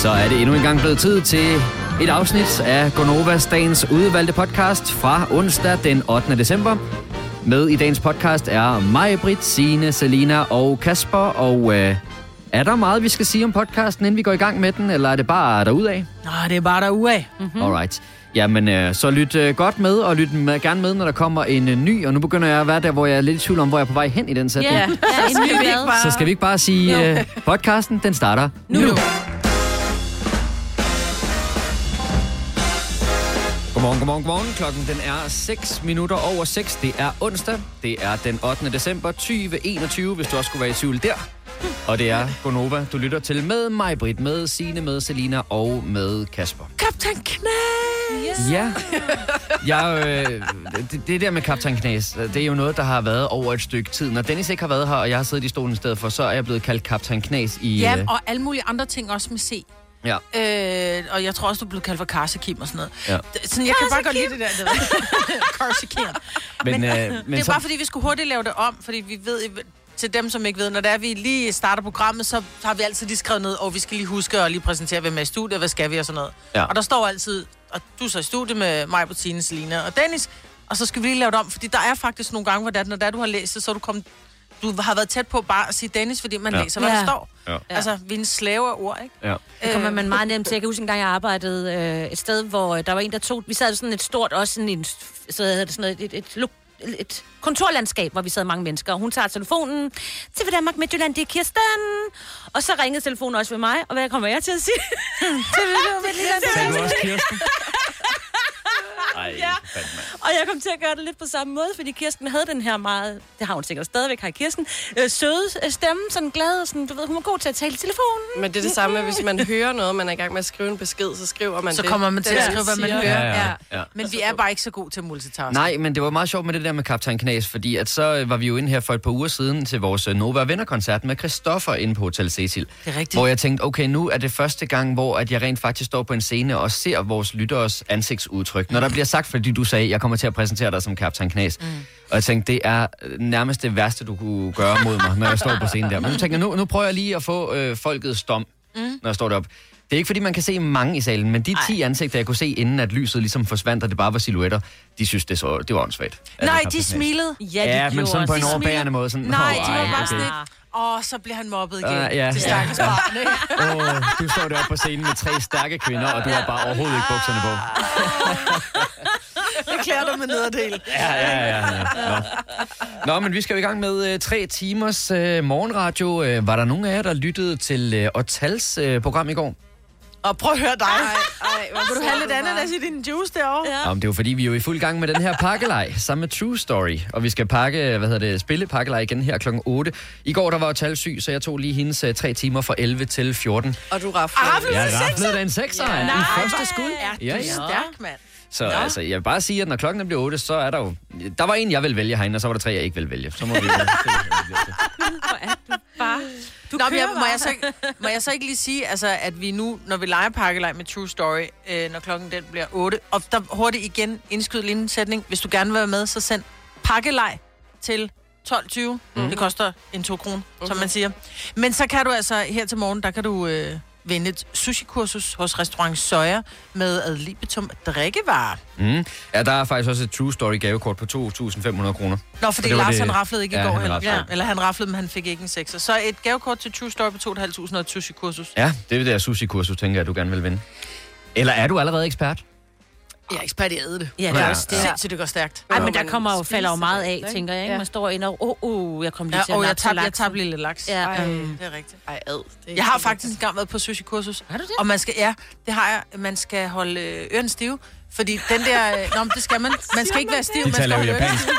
Så er det endnu en gang blevet tid til et afsnit af Gonovas dagens udvalgte podcast fra onsdag den 8. december. Med i dagens podcast er mig, Britt, Signe, Selina og Kasper. Og er der meget, vi skal sige om podcasten, inden vi går i gang med den, eller er det bare derudad? Nej, det er bare derudad. Mm-hmm. Alright. Jamen, så lyt godt med, og lyt gerne med, når der kommer en ny. Og nu begynder jeg at være der, hvor jeg er lidt i tvivl om, hvor jeg er på vej hen i den sætning. Yeah. Så skal vi ikke bare sige, podcasten, den starter nu. Godmorgen. Klokken den er 6 minutter over 6. Det er onsdag. Det er den 8. december 2021, hvis du også skulle være i tvivl der. Og det er Gonova, du lytter til med mig, Britt, med Signe, med Selina og med Kasper. Kaptajn Knas! Ja. Det der med Kaptajn Knas, det er jo noget, der har været over et stykke tid. Når Dennis ikke har været her, og jeg har siddet i stolen i stedet for, så er jeg blevet kaldt Kaptajn Knas i... Ja, og alle mulige andre ting også med C. Ja. Og jeg tror også, du er blevet kaldt for Karsekim og sådan noget. Ja. Sådan, jeg kan bare godt lide det der. Karsekim. Men det er bare fordi, vi skulle hurtigt lave det om, fordi vi ved... Til dem, som ikke ved, når det er, vi lige starter programmet, så har vi altid lige skrevet ned, og vi skal lige huske at lige præsentere, hvem er i studiet, hvad skal vi og sådan noget. Ja. Og der står altid, og du er så i studiet med mig, Bettine, Selina og Dennis, og så skal vi lige lave det om, fordi der er faktisk nogle gange, hvor når du har læst det, så er du har været tæt på bare at sige Dennis, fordi man læser, hvad der står. Ja. Altså, vi er en slave af ord, ikke? Ja. Det kommer man meget nemt til. Jeg kan huske en gang, jeg arbejdede et sted, hvor der var en, der tog... Vi sad sådan et stort, også sådan et kontorlandskab, hvor vi sad mange mennesker, og hun tager telefonen til Danmark Midtjylland, det er Kirsten. Og så ringede telefonen også ved mig, og hvad kommer jeg til at sige? Sagde du også Kirsten? Ej, ja. Og jeg kom til at gøre det lidt på samme måde, fordi Kirsten havde den her meget, det har hun sikkert stadigvæk, har Kirsten, søde stemme, sådan glad, sådan, du ved, hun var god til at tale i telefonen. Men det er det samme, hvis man hører noget, man er i gang med at skrive en besked, så skriver man så det. kommer man til at skrive, hvad man hører. Ja. Men vi er bare ikke så gode til at multitaske. Nej, men det var meget sjovt med det der med Kaptajn Knas, fordi at så var vi jo inde her for et par uger siden til vores Nova Venner-koncert med Christoffer inde på Hotel Cecil. Det er rigtigt. Hvor jeg tænkte, okay, nu er det første gang, hvor at jeg rent faktisk står på en scene og ser vores lytteres ansigtsudtryk. Når der bliver sagt, fordi du sagde, jeg kommer til at præsentere dig som Kaptajn Knas. Og jeg tænkte, det er nærmest det værste, du kunne gøre mod mig, når jeg står på scenen der. Men nu tænker jeg, nu prøver jeg lige at få folkets dom, når jeg står deroppe. Det er ikke, fordi man kan se mange i salen, men de 10 ansigter, jeg kunne se, inden at lyset ligesom forsvandt, og det bare var silhuetter, de synes, det var åndssvagt. Nej, de smilede. Ja, men sådan på en overbærende måde. Sådan, nej, de var bare sådan lidt, så bliver han mobbet igen. Ja. Det stakkels barn. Du står deroppe på scenen med 3 stærke kvinder, og du har bare overhovedet ikke bukserne på. Det klæder dig med nederdel. Ja. Nå, men vi skal jo i gang med 3 timers morgenradio. Var der nogen af jer, der lyttede til Otals program i går? Og prøv at høre dig. Vil du have lidt ananas i din juice derovre? Ja. Jamen, det er jo fordi, vi er jo i fuld gang med den her pakkelej sammen med True Story. Og vi skal spille pakkelej igen her klokken 8. I går, der var Otal syg, så jeg tog lige hendes 3 timer fra 11 til 14. Og du raflede. Jeg raflede da en 6'er i første skud. Ja, du er stærk, mand. Så altså, jeg vil bare sige, at når klokken bliver 8, så er der jo... Der var en, jeg vil vælge herinde, og så var der 3, jeg ikke vil vælge. Så må vi... Hvor er du bare... Må jeg så ikke lige sige, altså, at vi nu, når vi leger pakkelej med True Story, når klokken den bliver 8, og der hurtigt igen indskyd lige en sætning. Hvis du gerne vil være med, så send pakkelej til 12.20. Det koster 2 kroner, som man siger. Men så kan du altså, her til morgen, der kan du vinde et sushi-kursus hos restaurant Soja med ad libitum drikkevarer. Ja, der er faktisk også et True Story gavekort på 2.500 kroner. Nå, fordi Lars han raflede ikke i går heller. Ja. Eller han raflede, men han fik ikke en 6'er. Så et gavekort til True Story på 2.500 og et sushi-kursus. Ja, det er det der sushi-kursus, tænker jeg, du gerne vil vinde. Eller er du allerede ekspert? Jeg er ekspert i at æde det. Ja, det er også det. Sindssygt, det går stærkt. Ej, men der falder jo meget af, tænker jeg, ikke? Man står ind og, jeg kom lige til at jeg tabte lige lidt laks. Ja. Det er rigtigt. Ej, ad. Jeg har faktisk engang været på sushi-kursus. Har du det? Og man skal, det har jeg. Man skal holde ørerne stive. Fordi den der... Nå, men det skal man. Man skal ikke være stiv, man skal holde ørerne stive.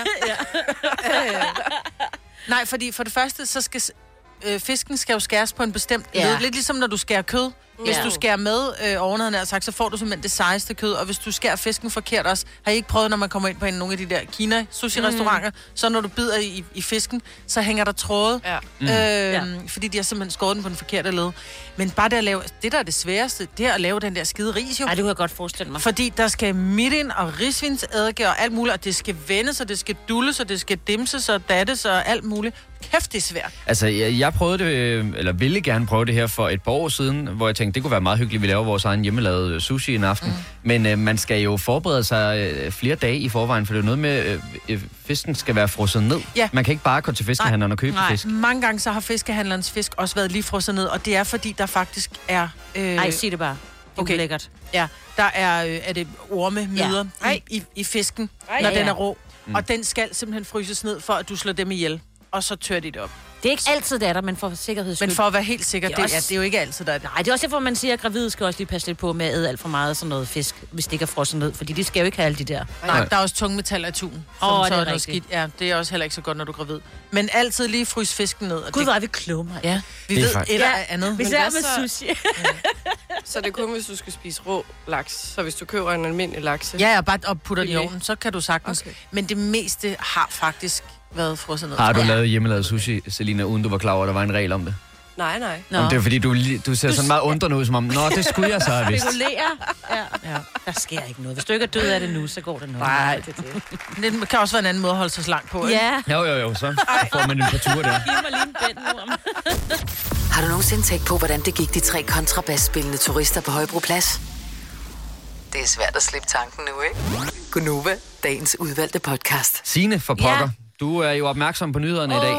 Nej, fordi for det første, så skal... fisken skal jo skæres på en bestemt led. Lidt ligesom når du skærer kød. Hvis du skærer med ovenheden af sagt, så får du simpelthen det sejeste kød. Og hvis du skærer fisken forkert også, har I ikke prøvet, når man kommer ind på nogle af de der Kina-sushi-restauranter, så når du bider i fisken, så hænger der tråde. Fordi de har simpelthen skåret den på den forkerte led. Men bare det at lave, det der er det sværeste, det er at lave den der skide ris jo. Ej, det kunne jeg godt forestille mig. Fordi der skal midten og risvinsedike og alt muligt, og det skal vendes, og det skal dulles, og det skal dimses og dattes og alt muligt kæft, det er svært. Altså, jeg prøvede det, eller ville gerne prøve det her for et par år siden, hvor jeg tænkte, det kunne være meget hyggeligt, vi laver vores egen hjemmelavede sushi en aften. Men man skal jo forberede sig flere dage i forvejen, for det er noget med, fisken skal være frosset ned. Ja. Man kan ikke bare gå til fiskehandleren og købe fisk. Mange gange så har fiskehandlerens fisk også været lige frosset ned, og det er fordi, der faktisk er... Ej, sig det bare. Det er lækkert. Ja, der er det ormemøder i fisken, når den er rå. Og den skal simpelthen fryses ned, for at du slår dem ihjel. Og så tør de det op. Det er ikke altid, der men for sikkerheds skyld. Men for at være helt sikker, det er jo ikke altid, der er det. Nej, det er også derfor, man siger, at gravide skal også lige passe lidt på med at æde alt for meget sådan noget fisk, hvis det ikke er frosset ned. Fordi de skal jo ikke have alle de der. Nej, der er også tungmetaller i tun. Det er rigtigt. Skidt. Ja, det er også heller ikke så godt, når du er gravid. Men altid lige frys fisken ned. Gud, hvor er vi kloge, mand. Ja, vi ved et eller andet. Vi ser med sushi. Så det er kun, hvis du skal spise rå laks. Så hvis du køber en almindelig lakse... Ja, bare og putter den i ovnen, så kan du sagtens. Okay. Men det meste har faktisk været frosset ned. Har du lavet hjemmelavet sushi, Selina, uden du var klar over, at der var en regel om det? Nej. Jamen, det er fordi, du ser sådan meget undrende ud, som om, nå, det skulle jeg så have vidst. Ja. Der sker ikke noget. Hvis du ikke er død af det nu, så går det noget. Nej, det kan også være en anden måde at holde sig slank på, ikke? Ja. Jo, så får man en par ture der. Giv mig lige en bænd nu. Har du nogensinde tænkt på, hvordan det gik de 3 kontrabasspillende turister på Højbroplads? Det er svært at slippe tanken nu, ikke? Gunova, dagens udvalgte podcast. Signe for pokker. Ja. Du er jo opmærksom på nyhederne i dag.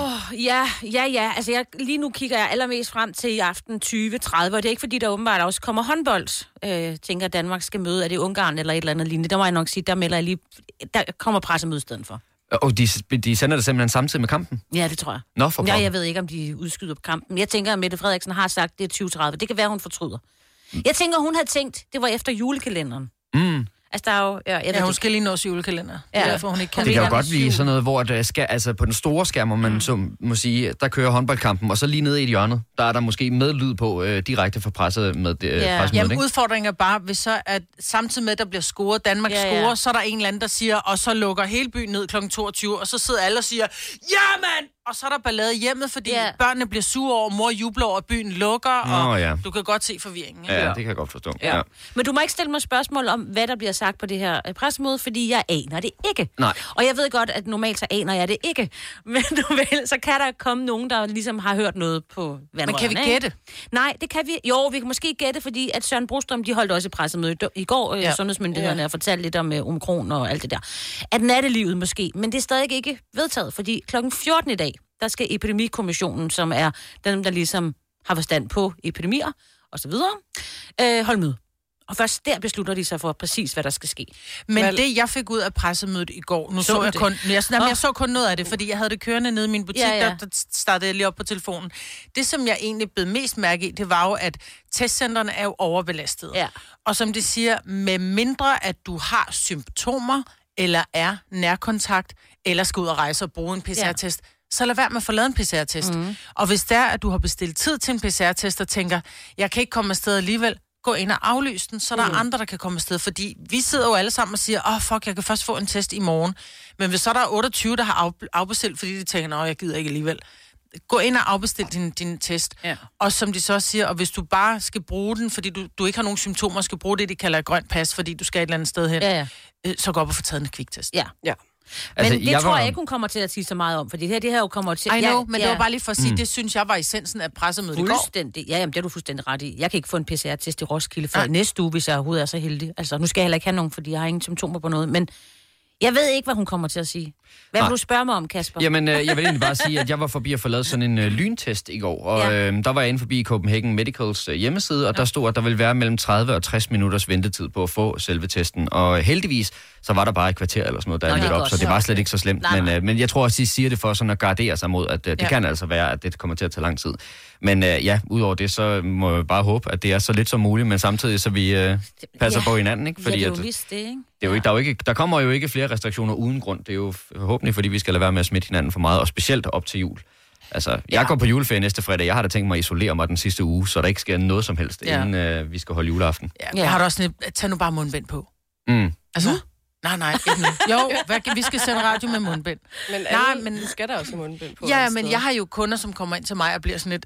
Ja. Altså, lige nu kigger jeg allermest frem til i aften 2030, og det er ikke fordi, der åbenbart også kommer håndbold. Tænker, at Danmark skal møde, er det Ungarn eller et eller andet lignende. Der må jeg nok sige, der melder jeg lige, der kommer pressemøde i stedet for. Og de sender det simpelthen samtidig med kampen? Ja, det tror jeg. Nå, for pokker. Jeg ved ikke, om de udskyder på kampen. Jeg tænker, at Mette Frederiksen har sagt, det er 2030. Det kan være, hun fortryder. Jeg tænker, hun havde tænkt, det var efter julekalenderen. Altså, der er jo... hun skal lige nå julekalender. Det er derfor, hun ikke kan. Det kan jo godt blive sådan noget, hvor der skal, altså på den store skærm, hvor man så må sige, der kører håndboldkampen, og så lige nede i et hjørne, der er der måske med lyd på direkte fra presset med pressemødet. Jamen, udfordringen er bare, hvis så at samtidig med, at der bliver scoret, Danmark scorer, så er der en eller anden, der siger, og så lukker hele byen ned kl. 22, og så sidder alle og siger, ja mand! Og så er der ballade hjemmet, fordi børnene bliver sure over, mor jubler over, byen lukker, og du kan godt se forvirringen. Ja, det kan jeg godt forstå. Ja. Men du må ikke stille mig spørgsmål om, hvad der bliver sagt på det her pressemøde, fordi jeg aner det ikke. Nej. Og jeg ved godt, at normalt så aner jeg det ikke. Men så kan der komme nogen, der ligesom har hørt noget på vandrørene. Men kan vi gætte? Nej, det kan vi. Jo, vi kan måske gætte, fordi at Søren Brostrøm, de holdt også et pressemøde i går, sundhedsmyndighederne, og fortalte lidt om omikron og alt det der. At nattelivet måske, men det er stadig ikke vedtaget, fordi klokken 14 i dag, der skal Epidemikommissionen, som er dem, der ligesom har forstand på epidemier og så videre, holde møde. Og først der beslutter de sig for præcis, hvad der skal ske. Men det, jeg fik ud af pressemødet i går, nu så jeg kun... Jeg så kun noget af det, fordi jeg havde det kørende nede i min butik, der startede jeg lige op på telefonen. Det, som jeg egentlig blev mest mærke i, det var jo, at testcentrene er jo overbelastede. Ja. Og som de siger, med mindre at du har symptomer, eller er nærkontakt, eller skal ud og rejse og bruge en PCR-test, så lad være med at få lavet en PCR-test. Og hvis det er, at du har bestilt tid til en PCR-test, og tænker, jeg kan ikke komme afsted alligevel, gå ind og aflyse den, så der er andre, der kan komme afsted. Fordi vi sidder jo alle sammen og siger, jeg kan først få en test i morgen. Men hvis så der er 28, der har afbestilt, fordi de tænker, jeg gider ikke alligevel. Gå ind og afbestil din test. Ja. Og som de så siger, og hvis du bare skal bruge den, fordi du ikke har nogen symptomer, skal bruge det, de kalder et grønt pas, fordi du skal et eller andet sted hen, så gå op og få taget en kviktest. Ja. Men altså, det tror jeg ikke, hun kommer til at sige så meget om, fordi det her jo kommer til... Men det var bare lige for at sige, det synes jeg var essensen af pressemødet i går. Fuldstændig. Ja, jamen, det er du fuldstændig ret i. Jeg kan ikke få en PCR-test i Roskilde før næste uge, hvis jeg overhovedet er så heldig. Altså, nu skal jeg heller ikke have nogen, fordi jeg har ingen symptomer på noget, men jeg ved ikke, hvad hun kommer til at sige. Hvad vil du spørge mig om, Kasper? Jamen, jeg vil egentlig bare sige, at jeg var forbi at få lavet sådan en lyntest i går, og der var jeg inde forbi Copenhagen Medicals hjemmeside, og der stod, at der ville være mellem 30 og 60 minutters ventetid på at få selve testen, og heldigvis, så var der bare et kvarter eller sådan noget, der lidt op, så det var slet ikke så slemt, men jeg tror også, de siger det for sådan at gardere sig mod, at det kan altså være, at det kommer til at tage lang tid. Men udover det, så må jeg bare håbe, at det er så lidt som muligt, men samtidig så vi passer på hinanden, ikke? Fordi det er jo vist det, ikke? Det er jo ikke, der kommer jo ikke flere restriktioner uden grund. Det er jo forhåbentlig, fordi vi skal lade være med at smitte hinanden for meget, og specielt op til jul. Altså, jeg går på juleferie næste fredag. Jeg har da tænkt mig at isolere mig den sidste uge, så der ikke sker noget som helst, inden vi skal holde juleaften. Ja, jeg har da også tag nu bare mundbind på. Altså... Nej, ikke nu. Jo, vi skal sende radio med mundbind. Men du skal da også have mundbind på. Ja, men jeg har jo kunder, som kommer ind til mig og bliver sådan lidt,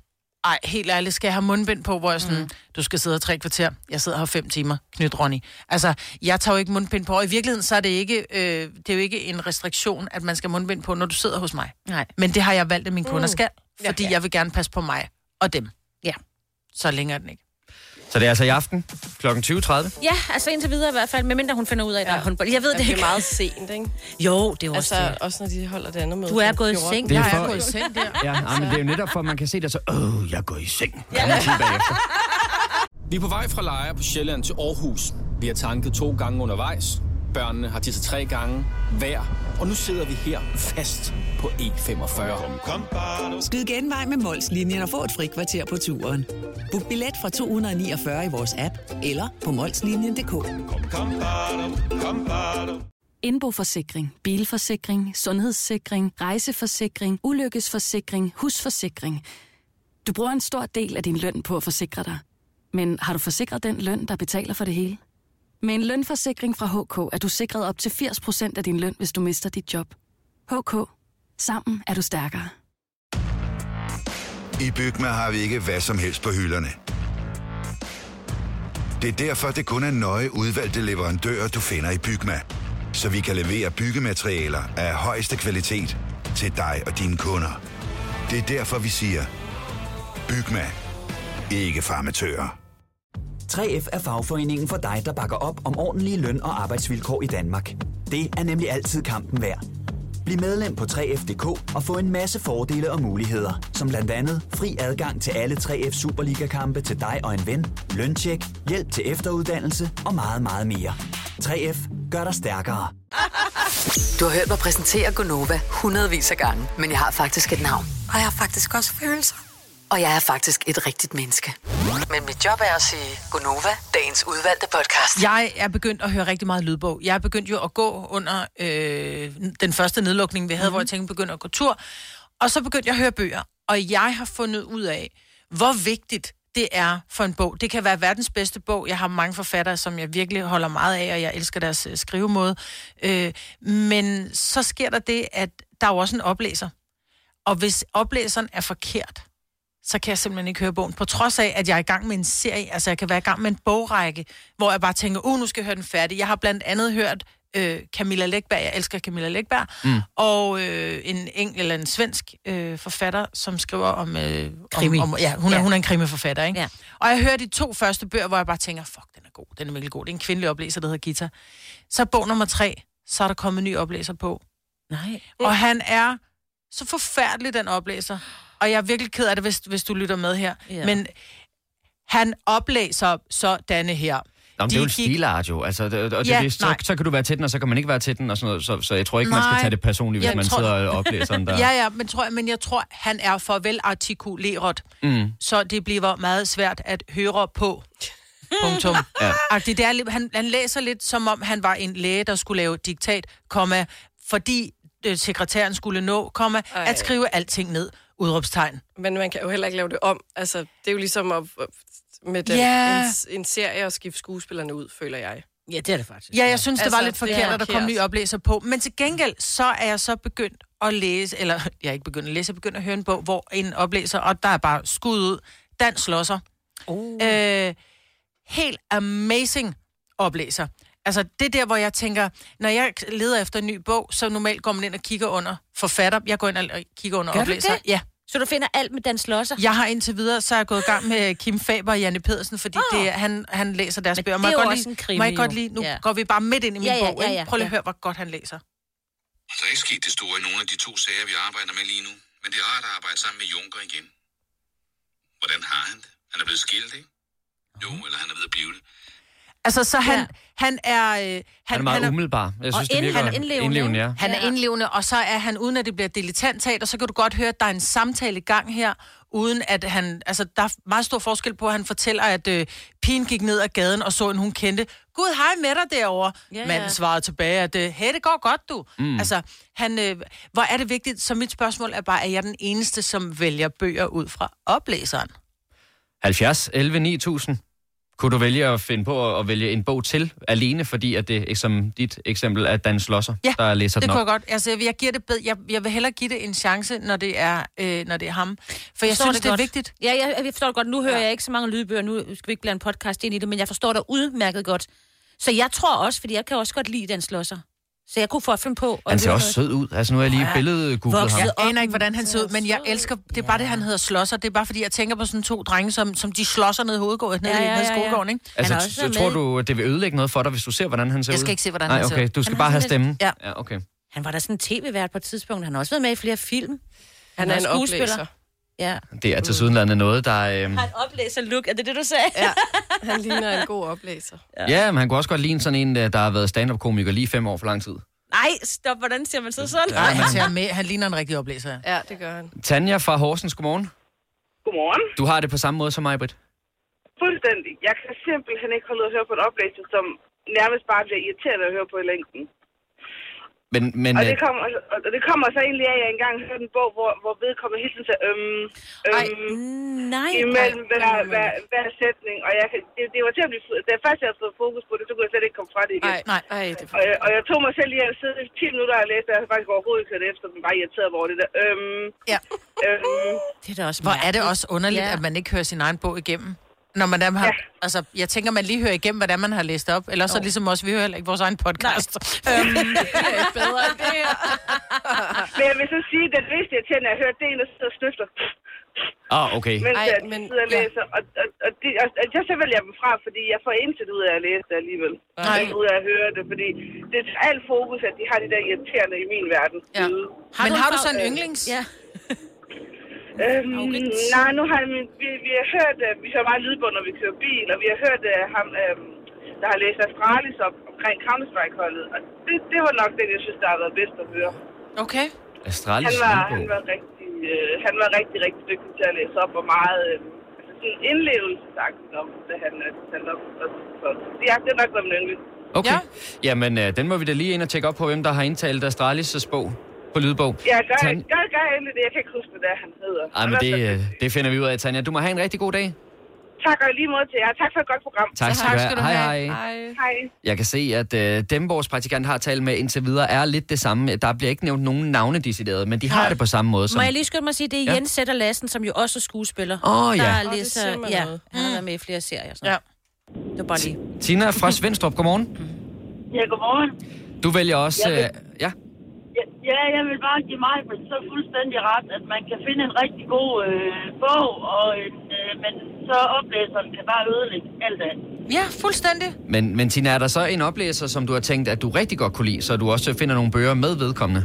ej, helt ærligt, skal jeg have mundbind på, hvor jeg sådan, du skal sidde 3 kvarter, jeg sidder her 5 timer, knyt Ronny. Altså, jeg tager jo ikke mundbind på, og i virkeligheden, så er det ikke, det er jo ikke en restriktion, at man skal mundbind på, når du sidder hos mig. Nej. Men det har jeg valgt, at mine kunder skal, fordi jeg vil gerne passe på mig og dem. Ja. Så længere er den ikke. Så det er altså i aften, kl. 20.30? Ja, altså indtil videre i hvert fald, medmindre hun finder ud af, at der er håndbold. Jeg ved det ikke. Det er meget sent, ikke? Jo, det er også Altså, det. også når de holder det andet med. Du er gået i seng. Det er Jeg for- er gået i seng der. Ja, men det er jo netop for, at man kan se det så, jeg går i seng. Vi er på vej fra Lejre på Sjælland til Aarhus. Vi har tanket 2 gange undervejs. Børnene har tisset 3 gange hver. Og nu sidder vi her fast på E45. Skyd genvej med Mols-linjen og få et frikvarter på turen. Book billet fra 249 i vores app eller på molslinjen.dk. Indboforsikring, bilforsikring, sundhedssikring, rejseforsikring, ulykkesforsikring, husforsikring. Du bruger en stor del af din løn på at forsikre dig. Men har du forsikret den løn, der betaler for det hele? Med en lønforsikring fra HK er du sikret op til 80% af din løn, hvis du mister dit job. HK. Sammen er du stærkere. I Bygma har vi ikke hvad som helst på hylderne. Det er derfor, det kun er nøje udvalgte leverandører, du finder i Bygma. Så vi kan levere byggematerialer af højeste kvalitet til dig og dine kunder. Det er derfor, vi siger, Bygma. Ikke farmatører. 3F er fagforeningen for dig, der bakker op om ordentlige løn- og arbejdsvilkår i Danmark. Det er nemlig altid kampen værd. Bliv medlem på 3F.dk og få en masse fordele og muligheder, som blandt andet fri adgang til alle 3F Superliga-kampe til dig og en ven, løntjek, hjælp til efteruddannelse og meget, meget mere. 3F gør dig stærkere. Du har hørt mig præsentere Gonova hundredvis af gange, men jeg har faktisk et navn. Og jeg har faktisk også følelser. Og jeg er faktisk et rigtigt menneske. Men mit job er at sige Gonova, dagens udvalgte podcast. Jeg er begyndt at høre rigtig meget lydbog. Jeg er begyndt jo at gå under den første nedlukning, vi havde, hvor jeg tænkte, begyndte at gå tur. Og så begyndte jeg at høre bøger. Og jeg har fundet ud af, hvor vigtigt det er for en bog. Det kan være verdens bedste bog. Jeg har mange forfattere, som jeg virkelig holder meget af, og jeg elsker deres skrivemåde. Men så sker der det, at der er jo også en oplæser. Og hvis oplæseren er forkert, så kan jeg simpelthen ikke høre bogen. På trods af, at jeg er i gang med en serie, altså jeg kan være i gang med en bogrække, hvor jeg bare tænker, nu skal jeg høre den færdig. Jeg har blandt andet hørt Camilla Läckberg, jeg elsker Camilla Läckberg, og en svensk forfatter, som skriver om krimi. Hun er en krimiforfatter, ikke? Ja. Og jeg hører de 2 første bøger, hvor jeg bare tænker, fuck, den er god, den er virkelig god. Det er en kvindelig oplæser, der hedder Gita. Så bog nummer 3, så er der kommet en ny oplæser på. Nej. Og han er så forfærdelig, den oplæser. Og jeg er virkelig ked af det, hvis du lytter med her. Yeah. Men han oplæser sådanne her. Nå, det er jo en stilart jo. Altså, så kan du være til den, og så kan man ikke være til den, og sådan noget. Så jeg tror ikke, man skal tage det personligt, hvis man sidder og oplæser den der. Ja, men jeg tror, han er for velartikuleret. Så det bliver meget svært at høre på. Punktum. Ja. Det er, han læser lidt, som om han var en læge, der skulle lave diktat, fordi sekretæren skulle nå, at skrive alting ned. Udråbstegn. Men man kan jo heller ikke lave det om. Altså, det er jo ligesom med en serie at skifte skuespillerne ud, føler jeg. Ja, det er det faktisk. Ja, jeg synes, det var lidt forkert, at der kom ny oplæser på. Men til gengæld, så er jeg så begyndt at læse, eller jeg er ikke begyndt at læse, jeg er begyndt at høre en bog, hvor en oplæser, og der er bare skud ud, Dan Schlosser. Helt amazing oplæser. Altså, det der, hvor jeg tænker, når jeg leder efter en ny bog, så normalt går man ind og kigger under forfatter. Jeg går ind og kigger under oplæser. Det? Ja. Så du finder alt med Dan Schlosser? Jeg har indtil videre, så er jeg gået i gang med Kim Faber og Janne Pedersen, fordi han læser deres bøger. Det er jo også en krimi. Må jeg godt lide, nu går vi bare midt ind i min bog. Ja. Prøv lige at høre, hvor godt han læser. Der er ikke sket det store i nogle af de 2 sager, vi arbejder med lige nu. Men det er rart at arbejde sammen med Junker igen. Hvordan har han det? Han er blevet skilt, ikke? Jo, eller han er ved at blive det. Altså, så han er... Han er meget umiddelbar. Jeg synes, det virker indlevende, ja. Han er indlevende, og så er han, uden at det bliver dilettantteater, så kan du godt høre, at der er en samtale i gang her, uden at han... Altså, der er meget stor forskel på, at han fortæller, at pigen gik ned ad gaden og så en, hun kendte. Gud, hej med dig derovre. Ja. Manden svarede tilbage, at hey, det går godt, du. Altså, hvor er det vigtigt? Så mit spørgsmål er bare, er jeg den eneste, som vælger bøger ud fra oplæseren? 70 11 9000. Kunne du vælge at finde på at vælge en bog til alene, fordi at det, som dit eksempel, er Dan Schlosser, der læser den op? Det kunne jeg godt. Altså, jeg giver det jeg vil hellere give det en chance, når det er ham. For jeg synes, det er vigtigt. Ja, jeg forstår det godt. Nu hører jeg ikke så mange lydbøger. Nu skal vi ikke blande podcast ind i det, men jeg forstår det udmærket godt. Så jeg tror også, fordi jeg kan også godt lide Dan Schlosser. Så jeg kunne få at finde på... Han ser også sød ud. Altså, nu er jeg lige billedet-googlet ham. Jeg aner ikke, hvordan han ser ud, men jeg elsker... Det er bare det, han hedder Schlosser. Det er bare fordi, jeg tænker på sådan 2 drenge, som de slåsser ned i hovedgården, nede i skolegården, ikke? Altså, så tror du, det vil ødelægge noget for dig, hvis du ser, hvordan han ser ud? Jeg skal ikke se, hvordan han ser ud. Nej, okay. Du skal bare have stemmen? Ja, okay. Han var da sådan en tv-vært på et tidspunkt. Han har også været med i flere film. Han er en oplæser. Ja. Det er tilsyneladende noget, der... Han oplæser-look, er det du sagde? Ja, han ligner en god oplæser. Ja, men han kunne også godt ligne sådan en, der har været stand-up-komiker lige 5 år for lang tid. Nej, stop, hvordan ser man så sådan? Nej, han ligner en rigtig oplæser. Ja, det gør han. Tanja fra Horsens, godmorgen. Godmorgen. Du har det på samme måde som mig, Britt? Fuldstændig. Jeg kan simpelthen ikke holde ud at høre på en oplæser, som nærmest bare bliver irriterende at høre på i længden. Men, og det kommer så egentlig af, at jeg engang hørte en bog, hvor vedkommende hele tiden sagde imellem hver sætning. Og det var til at blive... Da jeg først havde fået fokus på det, så kunne jeg slet ikke komme fra det igen. Og jeg tog mig selv lige at sidde 10 minutter og læse, og jeg faktisk overhovedet ikke hørt efter, men bare irriteret over det der. Det er da også hvor er det også underligt, at man ikke hører sin egen bog igennem. Når man har, altså, jeg tænker, man lige hører igennem, hvordan man har læst op. Eller så ligesom også, vi hører ikke vores egen podcast. Det er bedre end det her. Men jeg vil så sige, at det mest irriterende, jeg har hørt, det er en, der sidder og snøfter. Okay. Mens jeg sidder og læser. Og jeg så vælger dem fra, fordi jeg får intet ud af at læse det alligevel. Ud af at høre det, fordi det er alt fokus, at de har de der irriterende i min verden. Ja. Men har du så en yndlings? Ja. Nej, nu har vi har hørt, vi hører meget lydbånd, når vi kører bil, og vi har hørt ham, der har læst Astralis omkring Counter-Strike-holdet, og det var nok det, jeg synes, der har været bedst at høre. Okay. Astralis han var rigtig, rigtig dygtig til at læse op, og meget sådan indlevelsesagtigt om, da han op. Ja, det er nok været min yndling. Okay. Jamen, den må vi da lige ind og tjekke op på, hvem der har indtalt Astralis' bog. På lydbog. Ja, gør endelig det. Jeg kan ikke huske, hvad han hedder. Ej, men det finder vi ud af, Tanja. Du må have en rigtig god dag. Tak, og lige måde til jer. Tak for et godt program. Tak skal du have. Hej. Jeg kan se, at dem, vores praktikant har talt med indtil videre, er lidt det samme. Der bliver ikke nævnt nogen navne decideret, men de har det på samme måde. Må jeg lige skynde mig at sige, det er Jens Sætter Lassen, som jo også er skuespiller. Der læser, han har været med i flere serier. Ja. Det var bare lige. Tina fra Svendstrup, godmorgen. Ja, godmorgen. Du vælger også... Ja, jeg vil bare give mig så fuldstændig ret, at man kan finde en rigtig god bog, men så oplæseren kan bare ødelægge alt det. Ja, fuldstændig. Men Tina, er der så en oplæser, som du har tænkt, at du rigtig godt kunne lide, så du også finder nogle bøger med vedkommende?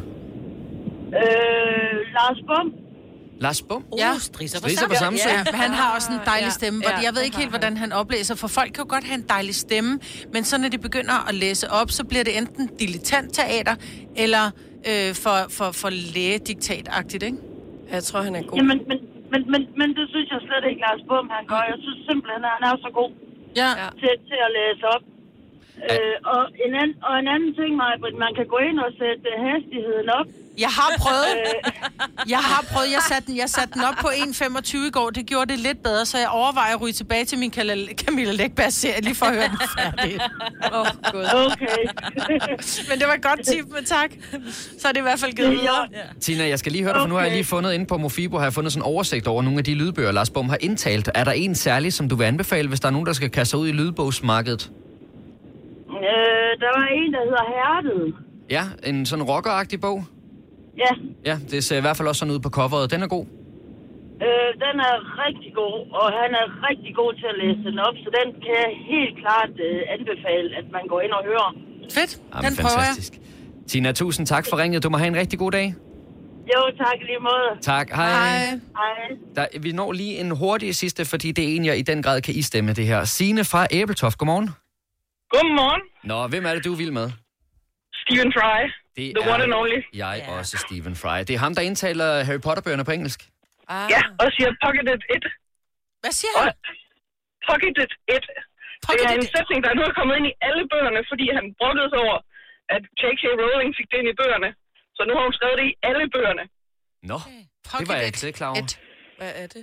Lars Bom. Lars Bom? Ja, Strisser på samme sø. Ja, han har også en dejlig stemme. Jeg ved ikke helt, hvordan han oplæser, for folk kan jo godt have en dejlig stemme, men så når de begynder at læse op, så bliver det enten dilettantteater, eller for lægediktatagtigt, ikke? Jeg tror, han er god. Jamen, men det synes jeg slet ikke, Lars Bum, han gør. Jeg synes simpelthen, han er så god til at læse op. Og en anden ting, Maj-Britt, man kan gå ind og sætte hastigheden op. Jeg har prøvet. Jeg satte den op på 1,25 i går. Det gjorde det lidt bedre, så jeg overvejer at ryge tilbage til min Camilla Läckberg-serie, lige for at høre den færdig. Okay. Men det var et godt tip, men tak. Så er det i hvert fald givet videre. Tina, jeg skal lige høre dig, for nu har jeg lige fundet inde på Mofibo, har jeg fundet sådan en oversigt over nogle af de lydbøger, Lars Bom har indtalt. Er der en særlig, som du vil anbefale, hvis der er nogen, der skal kaste sig ud i lydbogsmarkedet? Der var en, der hedder Hærdet. Ja, en sådan rockeragtig bog? Ja. Ja, det ser i hvert fald også sådan ud på coveret. Den er god? Den er rigtig god, og han er rigtig god til at læse den op, så den kan jeg helt klart anbefale, at man går ind og hører. Fedt, jamen, den prøver jeg. Tina, tusind tak for ringet. Du må have en rigtig god dag. Jo, tak lige måde. Tak, hej. Vi når lige en hurtig sidste, fordi det er en, jeg i den grad kan istemme det her. Signe fra Æbeltoft, godmorgen. Godmorgen. Nå, hvem er det, du er vild med? Stephen Fry. The one and only. Jeg også Stephen Fry. Det er ham, der indtaler Harry Potter-bøgerne på engelsk. Ja, og siger pocketed it. Hvad siger han? Pocketed it. Det er en sætning, der nu er kommet ind i alle bøgerne, fordi han brokkede sig over, at J.K. Rowling fik det ind i bøgerne. Så nu har hun skrevet det i alle bøgerne. Nå, det var jeg ikke så klar over. Hvad er det?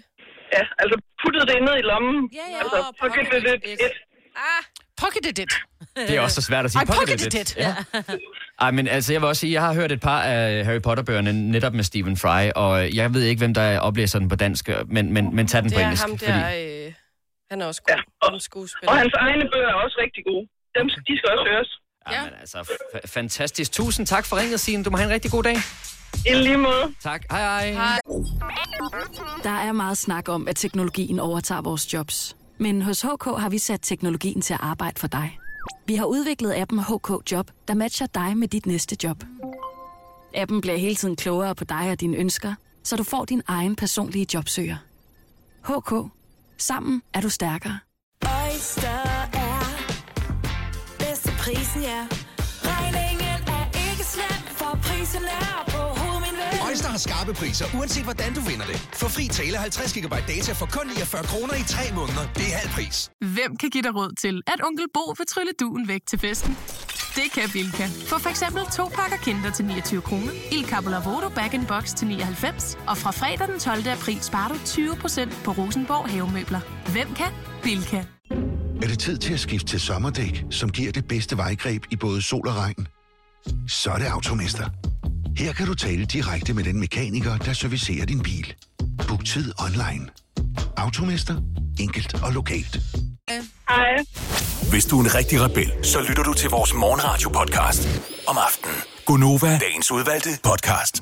Ja, altså puttede det ned i lommen. Ja. Altså, pocketed it. Pocketed it. Det er også så svært at sige. Pocketed it. Ja. Ej, men altså, jeg vil også sige, jeg har hørt et par af Harry Potter-bøgerne netop med Stephen Fry, og jeg ved ikke, hvem der oplæser den på dansk, men tag den på engelsk. Det er ham der, han er også god. Ja, skuespiller. Og hans egne bøger er også rigtig gode. De skal også høres. Ja, men altså, fantastisk. Tusind tak for ringet, Signe. Du må have en rigtig god dag. I lige måde. Tak. Hej. Der er meget snak om, at teknologien overtager vores jobs. Men hos HK har vi sat teknologien til at arbejde for dig. Vi har udviklet appen HK Job, der matcher dig med dit næste job. Appen bliver hele tiden klogere på dig og dine ønsker, så du får din egen personlige jobsøger. HK. Sammen er du stærkere. Oyster er bedst til prisen, ja. Regningen er ikke slem, for prisen er på hovedet, min ven. Oyster har skarpe priser, uanset hvordan du vinder det. Få fri tale 50 GB data for kun 49 kroner i 3 måneder. Det er halv pris. Hvem kan give dig råd til, at onkel Bo vil trylle duen væk til festen? Det kan Bilka. Få for eksempel 2 pakker Kinder til 29 kroner, Il Capo Lavoro Bag-in-Box til 99, og fra fredag den 12. april sparer du 20% på Rosenborg havemøbler. Hvem kan? Bilka. Er det tid til at skifte til sommerdæk, som giver det bedste vejgreb i både sol og regn? Så er det Automester. Her kan du tale direkte med den mekaniker, der servicerer din bil. Book tid online. Automester. Enkelt og lokalt. Hej. Hvis du er en rigtig rebel, så lytter du til vores morgenradio-podcast om aftenen. Gonova, dagens udvalgte podcast.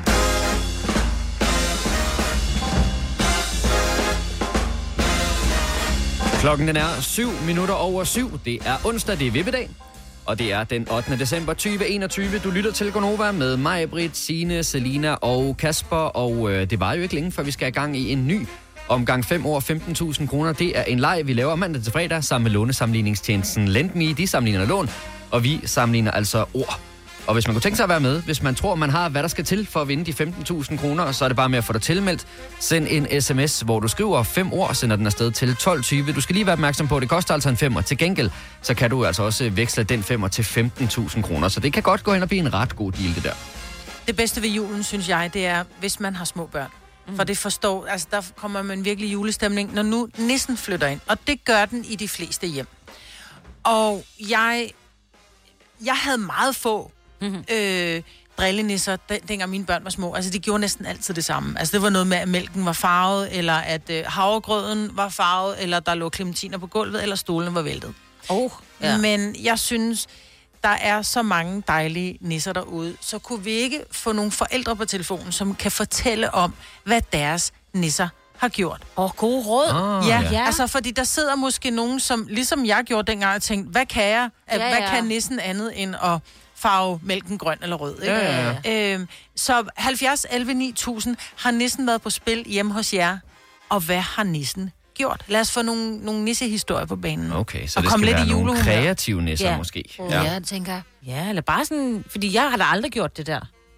Klokken den er 7:07. Det er onsdag, det er vippedag. Og det er den 8. december 2021. Du lytter til Gonova med mig, Britt, Signe, Selina og Kasper. Og det var jo ikke længe, før vi skal i gang i en ny omgang 5 år 15.000 kroner. Det er en leg, vi laver mandag til fredag sammen med lånesamligningstjenesten LendMe. De sammenligner lån, og vi sammenligner altså ord. Og hvis man kunne tænke sig at være med, hvis man tror, man har, hvad der skal til for at vinde de 15.000 kroner, så er det bare med at få dig tilmeldt. Send en sms, hvor du skriver 5 ord, og sender den afsted til 12.20. Du skal lige være opmærksom på, at det koster altså en 5'er. Til gengæld, så kan du altså også veksle den 5'er til 15.000 kroner. Så det kan godt gå hen og blive en ret god deal, det der. Det bedste ved julen, synes jeg, det er, hvis man har små børn. For det forstår, altså der kommer man virkelig julestemning, når nu nissen flytter ind. Og det gør den i de fleste hjem. Og jeg havde meget få drillenisser, dengang mine børn var små. Altså, de gjorde næsten altid det samme. Altså, det var noget med, at mælken var farvet, eller at havregrøden var farvet, eller der lå klementiner på gulvet, eller stolene var væltet. Ja. Men jeg synes, der er så mange dejlige nisser derude, så kunne vi ikke få nogle forældre på telefonen, som kan fortælle om, hvad deres nisser har gjort. God råd. Ja, altså, fordi der sidder måske nogen, som, ligesom jeg gjorde dengang, og tænkte, hvad kan jeg? Hvad kan nissen andet end at farve mælken grøn eller rød? Ikke? Så 70 11 9000 har nissen været på spil hjemme hos jer. Og hvad har nissen gjort? Lad os få nogle nissehistorier på banen. Okay, så det skal være nogle kreative nisser måske. Ja, det tænker jeg. Ja, eller bare sådan, fordi jeg har da aldrig gjort det der.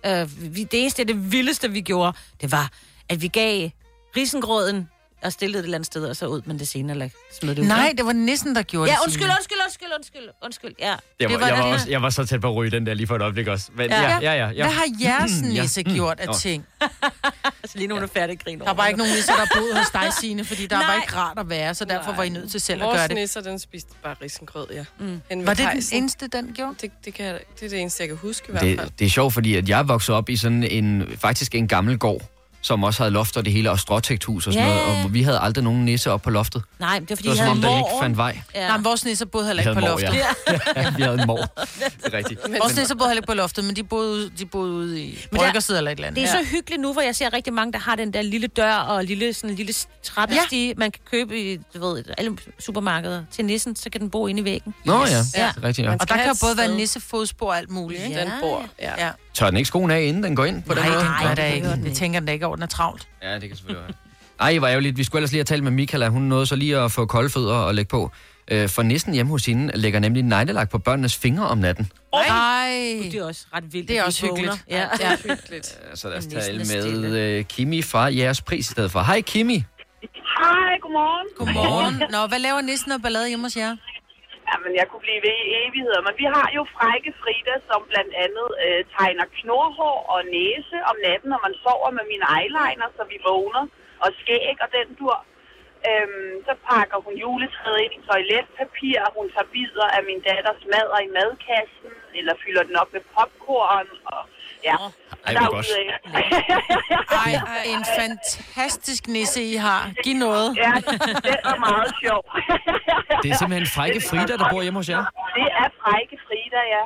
Det vildeste, vi gjorde, det var, at vi gav risengrøden og stillede det et eller andet sted, og så ud, men det senere eller smed det ud. Nej, det var nissen, der gjorde det. Ja, undskyld. Ja. Jeg var så tæt på at ryge den der lige for et øjeblik også. Men, ja. Hvad har jeres nisse gjort af ting? Altså lige nu er du færdig grin over. Der var ikke nogen nisser, der boede hos dig, Signe, fordi der var ikke rart at være, så derfor var I nødt til selv at gøre det. Vores nisser, den spiste bare risengrød, Var det den eneste, den gjorde? Det er det eneste, jeg kan huske i hvert fald. Det er sjovt, fordi at jeg voksede op i sådan faktisk en gammel gård, som også havde loft og det hele, og stråtægthus og sådan noget, og vi havde aldrig nogen nisse op på loftet. Nej, det var fordi, det var som om, der ikke fandt vej. Ja. Nej, vores nisser boede heller ikke på loftet. Ja, vi havde en mor. Det er rigtigt. Vores nisser boede heller ikke på loftet, men de boede ude i bryggersiden eller et eller andet. Det er så hyggeligt nu, hvor jeg ser rigtig mange, der har den der lille dør og lille trappestige, man kan købe i, alle supermarkeder til nissen, så kan den bo inde i væggen. Nå ja, det er rigtigt. Ja. Og der kan jo både være nissefodspor og alt muligt. Ja. Den bor, ja. Tør den ikke skoen af, inden den går ind på den måde? Nej, den gør det ikke. Det tænker den da ikke over, den er travlt. Ja, det kan selvfølgelig være. Ej, var ærgerligt. Vi skulle ellers lige have talt med Michaela. Hun nåede så lige at få kolde fødder og lægge på. For nissen hjemme hos hende lægger nemlig neglelak på børnenes fingre om natten. Ej. Det er også ret vildt. Det er også hyggeligt. Ja, hyggeligt. Så lad os tale med Kimi fra jeres pris i stedet for. Hej, Kimi. Hej, godmorgen. Godmorgen. Nå, hvad laver nissen og ballade hjemme hos jer? Jamen, jeg kunne blive ved i evigheder, men vi har jo frække Frida, som blandt andet tegner knorhår og næse om natten, når man sover med mine eyeliner, så vi vågner. og skæg og den dur. Så pakker hun juletræet ind i toiletpapir, hun tager bidder af min datters madder i madkassen, eller fylder den op med popcorn, og ja. Ej, hvor godt. Ej, en fantastisk nisse, I har. Giv noget. Ja, det er meget sjov. Det er simpelthen Frække Frida, der bor hjemme hos jer? Det er Frække Frida, ja.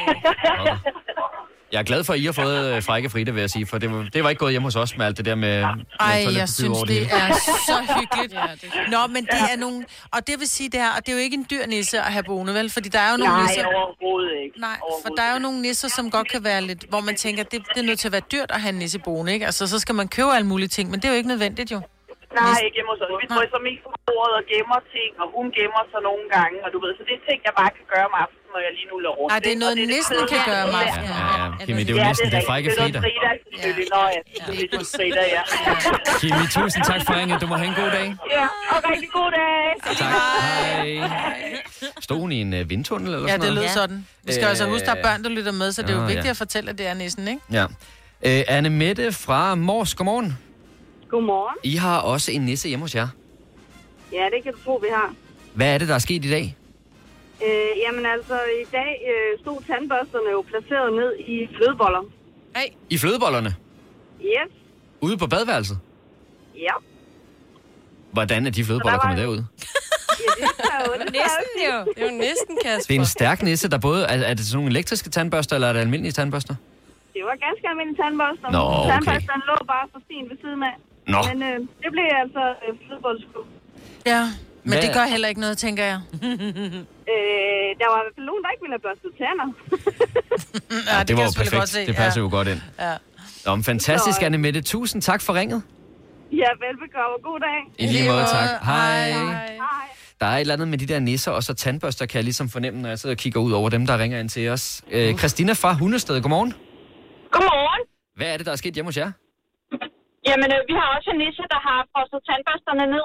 Jeg er glad for, at I har fået Frække Frida, vil jeg sige, for det var ikke gået hjemme hos os med alt det der med jeg synes, det er så hyggeligt. Nå, men det er nogle... Og det vil sige, det her, og det er jo ikke en dyr nisse at have boende, vel? Fordi der er jo nogle nisser... Nej, overhovedet ikke. Nej, for der er jo nogle nisser, som godt kan være lidt... Hvor man tænker, det er nødt til at være dyrt at have en nisse boende, ikke? Altså, så skal man købe alle mulige ting, men det er jo ikke nødvendigt, jo. Nej, ikke hjemme hos os. Vi tror så mest på bordet og gemmer ting, og hun gemmer sig nogle gange, og du ved, så det er ting, jeg bare kan gøre om aftenen, når jeg lige nu løber rundt. Nej, det er noget, nissen kan gøre om aftenen. Ja, Kimi, det er jo næsten det er Frække Frida. Det er Frida, selvfølgelig. Nå ja, det er Frida, ja. Kimi, tusind tak for ringet. Du må have en god dag. Ja, og rigtig god dag. Tak. Hej. Stod hun i en vindtunnel eller sådan noget? Ja, det lød sådan. Vi skal også huske, der er børn, der lytter med, så det er jo vigtigt at fortælle, at det er nissen, ikke? Ja. Anne Mette fra Mors, godmorgen. Godmorgen. I har også en nisse hjemme hos jer. Ja, det kan du tro, vi har. Hvad er det, der er sket i dag? Jamen altså, i dag stod tandbørsterne jo placeret ned i flødeboller. Hey. I flødebollerne? Yes. Ude på badeværelset? Ja. Hvordan er de flødeboller kommet derud? Ja, det er jo næsten jo. Det er jo næsten, Kasper. Det er en stærk nisse, der både... Er det sådan nogle elektriske tandbørster, eller er det almindelige tandbørster? Det var ganske almindelige tandbørster. Nå, okay. Tandbørsterne lå bare så fint ved siden af. Nå. Men det blev altså flødebolleskud. Ja, men det gør heller ikke noget, tænker jeg. Der var i hvert fald nogen, der ikke ville have børstet tænder. Ja, det var jo perfekt. Det passer jo godt ind. Ja. Nå, men fantastisk, Anne Mette. Tusind tak for ringet. Ja, velbekomme. God dag. I lige måde, tak. Hej. Hej. Der er et eller andet med de der nisser og så tandbørster, kan jeg ligesom fornemme, når jeg sidder og kigger ud over dem, der ringer ind til os. Christina fra Hundested, godmorgen. Godmorgen. Hvad er det, der er sket hjemme hos jer? Jamen, vi har også en nisse, der har frosset tandbørsterne ned.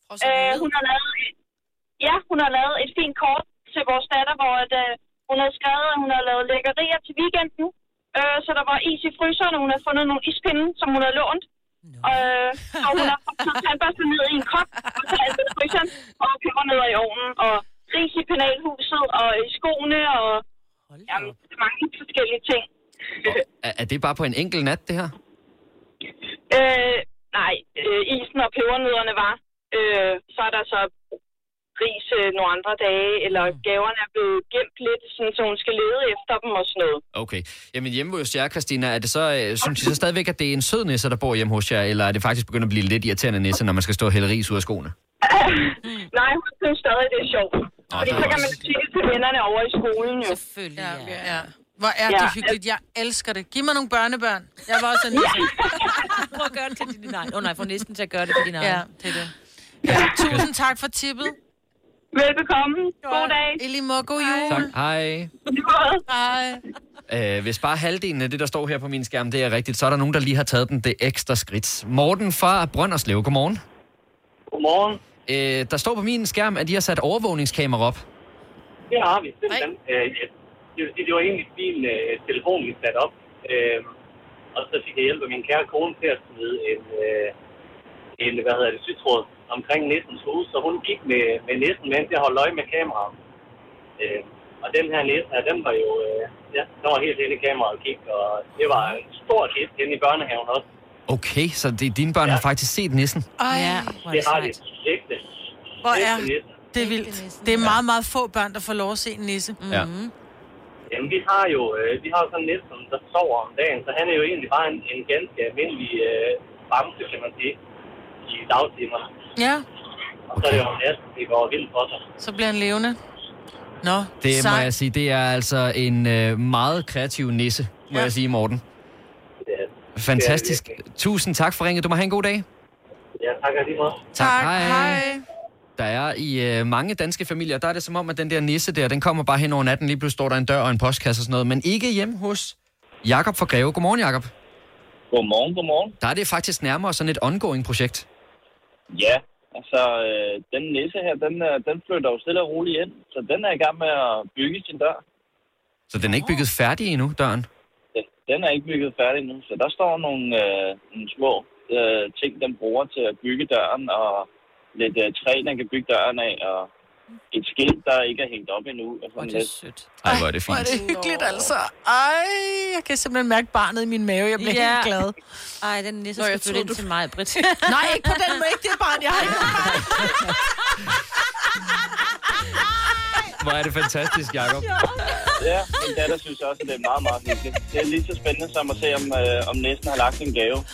Hun har lavet et fint kort til vores datter, hvor hun havde skrevet, at hun havde lavet lækkerier til weekenden. Så der var is i fryseren, og hun havde fundet nogle ispinde, som hun havde lånt. Og hun har frosset tandbørsterne ned i en kop, og så alt i fryseren, og peber ned i ovnen, og ris i penalhuset, og i skoene, og jamen, mange forskellige ting. Er det bare på en enkelt nat, det her? Nej, isen og pebernødderne var. Så er der så ris nogle andre dage, eller gaverne er blevet gemt lidt, sådan, så hun skal lede efter dem og sådan noget. Okay. Jamen hjemme hos jer, Christina, er det så, synes I så stadigvæk, at det er en sød nisse, der bor hjemme hos jer, eller er det faktisk begyndt at blive lidt irriterende nisse, når man skal stå og hælde ris ud af skoene? Nej, hun synes stadig, det er sjovt. Fordi så kan man sige det til vennerne over i skolen jo. Selvfølgelig, ja. Hvor er det hyggeligt. Jeg elsker det. Giv mig nogle børnebørn. Jeg var også en nisse. Prøv at gøre det til din egen. Nej, få næsten til at gøre det til din egen. Ja, det er det. Ja, tusind tak for tippet. Velbekomme. God dag. I lige måde. God jul. Tak. Hej. Hej. Hvis bare halvdelen af det, der står her på min skærm, det er rigtigt, så er der nogen, der lige har taget det ekstra skridt. Morten fra Brønderslev, godmorgen. Godmorgen. Der står på min skærm, at de har sat overvågningskamera op. Det har vi. Det var egentlig min telefon, vi satte op. Og så fik jeg hjælp af min kære kone til at smide en sytråd omkring nissens hus. Så hun gik med nissen, mens jeg holdt øje med kameraet. Og den her nisse her, den var jo den var helt inde i kameraet og gik. Og det var en stor hit inde i børnehaven også. Okay, så dine børn har faktisk set nissen? Ja, det har de. Ægte. Hvor er det er vildt. Det er meget, meget få børn, der får lov at se en nisse. Ja. Jamen, vi har jo sådan en nisse, der sover om dagen, så han er jo egentlig bare en ganske almindelig bamse, kan man sige, i dagtimerne. Ja. Og så er det jo næsten, det går vildt for sig. Så bliver han levende. Nå, det må jeg sige, det er altså en meget kreativ nisse, må jeg sige, Morten. Fantastisk. Tusind tak for ringet. Du må have en god dag. Ja, tak lige meget. Tak. Hej. Der er i mange danske familier, der er det som om, at den der nisse der, den kommer bare hen over natten. Lige pludselig står der en dør og en postkasse og sådan noget. Men ikke hjemme hos Jakob fra Greve. Godmorgen, Jakob. Godmorgen. Der er det faktisk nærmere sådan et ongoing-projekt. Ja, altså den nisse her, den flytter jo stille og roligt ind. Så den er i gang med at bygge sin dør. Så den er ikke bygget færdig endnu, døren? Den er ikke bygget færdig endnu. Så der står nogle små ting, den bruger til at bygge døren, og lidt træ, den kan bygge døren af, og et skilt, der ikke er hængt op endnu. Og sådan det er sødt. Ej, hvor er det fint. Hvor er det hyggeligt, altså. Ej, jeg kan simpelthen mærke barnet i min mave. Jeg bliver helt glad. Ej, den nisse skal flytte ind til mig, Britt. Nej, ikke på den måde. Ikke det barn, jeg har ikke. Hvor er det fantastisk, Jacob. Ja, min datter synes også, at det er meget, meget hyggeligt. Det er lige så spændende som at se, om næsten har lagt en gave.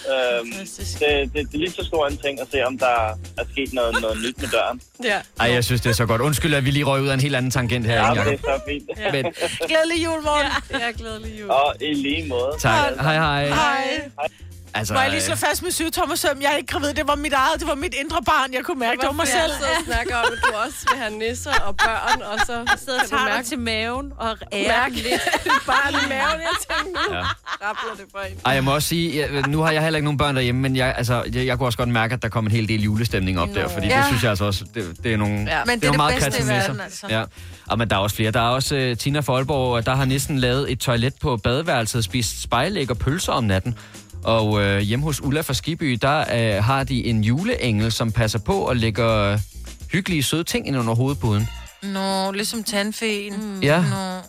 Det er lige så stor en ting at se, om der er sket noget nyt med døren. Ja. Ej, jeg synes, det er så godt. Undskyld, at vi lige røg ud af en helt anden tangent her. Ja, det er så fint. Ja. Men... Glædelig jul, morgen. Ja, glædelig jul. Og i lige måde. Tak. Hej. Hej. Altså, må jeg lige slå fast med 7 tommer søm? Jeg er ikke gravid. Det var mit eget. Det var mit indre barn. Jeg kunne mærke, det var mig selv. Jeg snakker om, at du også vil have nisser og børn, og så sidder og tager dig til maven og mærke lidt barn i maven. Jeg tænkte, nu rappler det for en. Ej, jeg må også sige, nu har jeg heller ikke nogen børn derhjemme, men jeg kunne også godt mærke, at der kom en hel del julestemning op der, fordi det synes jeg altså også, det er nogle, men det er meget bedste i verden, altså. Ja. Og men der er også flere. Der er også Tina fra Aalborg, der har næsten lavet et toilet på badeværelset, spist spejlæg og pølser om natten. Og hjemme hos Ulla fra Skibby, der har de en juleengel, som passer på og lægger hyggelige, søde ting ind under hovedpuden. Nå, ligesom tandfeen. Ja,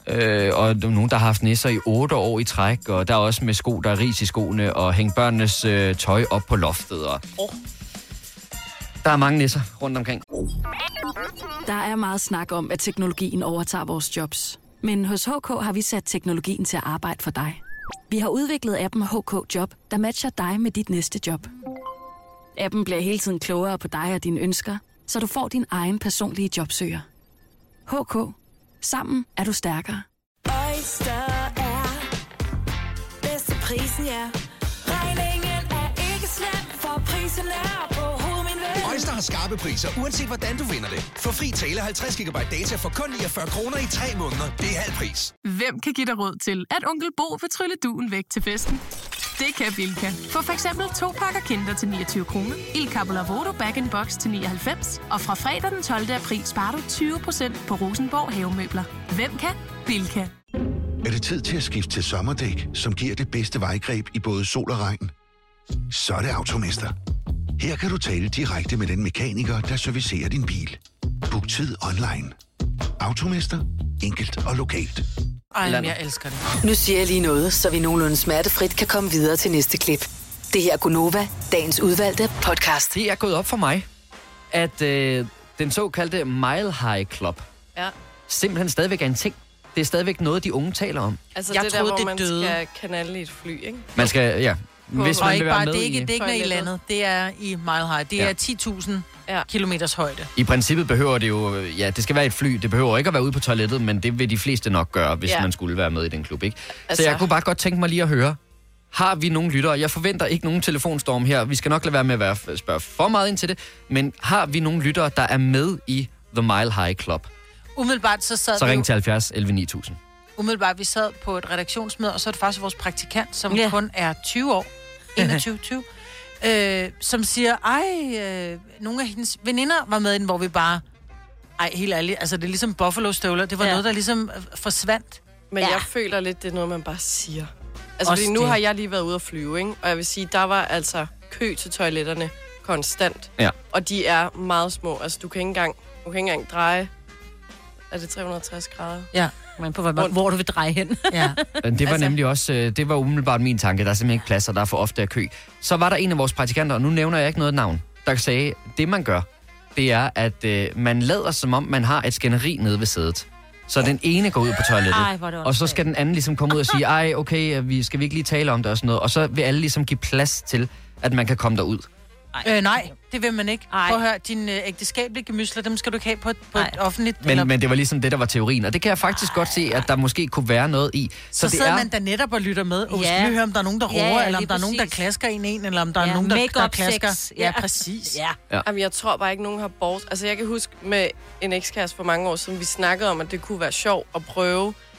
og nogen, der har haft nisser i 8 år i træk, og der er også med sko, der er ris i skoene, og hænge børnenes tøj op på loftet. Og... Der er mange nisser rundt omkring. Der er meget snak om, at teknologien overtager vores jobs. Men hos HK har vi sat teknologien til at arbejde for dig. Vi har udviklet appen HK Job, der matcher dig med dit næste job. Appen bliver hele tiden klogere på dig og dine ønsker, så du får din egen personlige jobsøger. HK. Sammen er du stærkere. Oyster er bedst til prisen, ja. Regningen er ikke slem, for prisen er på hovedet. Oyster har skarpe priser, uanset hvordan du vinder det. Få fri tale 50 GB data for kun 49 kroner i 3 måneder. Det er halv pris. Hvem kan give dig råd til, at onkel Bo vil trylle duen væk til festen? Det kan Bilka. Få for eksempel 2 pakker Kinder til 29 kroner, Il Capolavoro Bag-in-Box til 99, og fra fredag den 12. april sparer du 20% på Rosenborg havemøbler. Hvem kan? Bilka. Er det tid til at skifte til sommerdæk, som giver det bedste vejgreb i både sol og regn? Så er det Automester. Her kan du tale direkte med den mekaniker, der servicerer din bil. Book tid online. Automester. Enkelt og lokalt. Ej, jeg elsker det. Nu siger jeg lige noget, så vi nogenlunde smertefrit kan komme videre til næste klip. Det her er Gunova, dagens udvalgte podcast. Det er gået op for mig, at den såkaldte Mile High Club simpelthen stadigvæk er en ting. Det er stadigvæk noget, de unge taler om. Altså jeg det der, hvor man skal kanale i et fly, ikke? Man skal, ja. Hvis man vil være med det er ikke i landet, det er i Mile High. Det er 10.000 kilometers højde. I princippet behøver det jo, det skal være et fly. Det behøver ikke at være ude på toilettet, men det vil de fleste nok gøre, hvis man skulle være med i den klub, ikke? Altså... Så jeg kunne bare godt tænke mig lige at høre, har vi nogle lyttere? Jeg forventer ikke nogen telefonstorm her. Vi skal nok lade være med at spørge for meget ind til det, men har vi nogle lyttere, der er med i The Mile High Club? Umiddelbart så ring til 70 11 9000. Umiddelbart, vi sad på et redaktionsmøde, og så er det faktisk vores praktikant, som kun er 20 år. 21-20. Som siger, nogle af hendes veninder var med i den, hvor vi bare... helt ærligt, altså det er ligesom Buffalo-støvler. Det var noget, der ligesom forsvandt. Men jeg føler lidt, det er noget, man bare siger. Altså, fordi nu har jeg lige været ude at flyve, ikke? Og jeg vil sige, der var altså kø til toiletterne konstant. Ja. Og de er meget små. Altså, du kan ikke engang dreje... Er det 360 grader? Ja, men på hvor du vil dreje hen. Ja. Det var nemlig også, det var umiddelbart min tanke. Der er simpelthen ikke plads, og der er for ofte af kø. Så var der en af vores praktikanter, og nu nævner jeg ikke noget navn, der sagde, det man gør, det er, at man lader som om, man har et skænderi nede ved sædet. Så den ene går ud på toilettet, og så skal den anden ligesom komme ud og sige, okay, skal vi ikke lige tale om det og sådan noget. Og så vil alle ligesom give plads til, at man kan komme derud. Nej, det vil man ikke. Prøv at høre, dine ægteskabelige gemysler, dem skal du ikke have på et offentligt... Men det var ligesom det, der var teorien, og det kan jeg faktisk godt se, at der måske kunne være noget i. Så det sidder man da netop og lytter med, og skal vi høre, om der er nogen, der roer, eller om der er nogen, der klasker en, eller om der er nogen, der klasker. Ja, præcis. Ja. Jamen, jeg tror bare ikke, nogen har bort... Altså, jeg kan huske med en ekskæreste for mange år siden, vi snakkede om, at det kunne være sjovt at prøve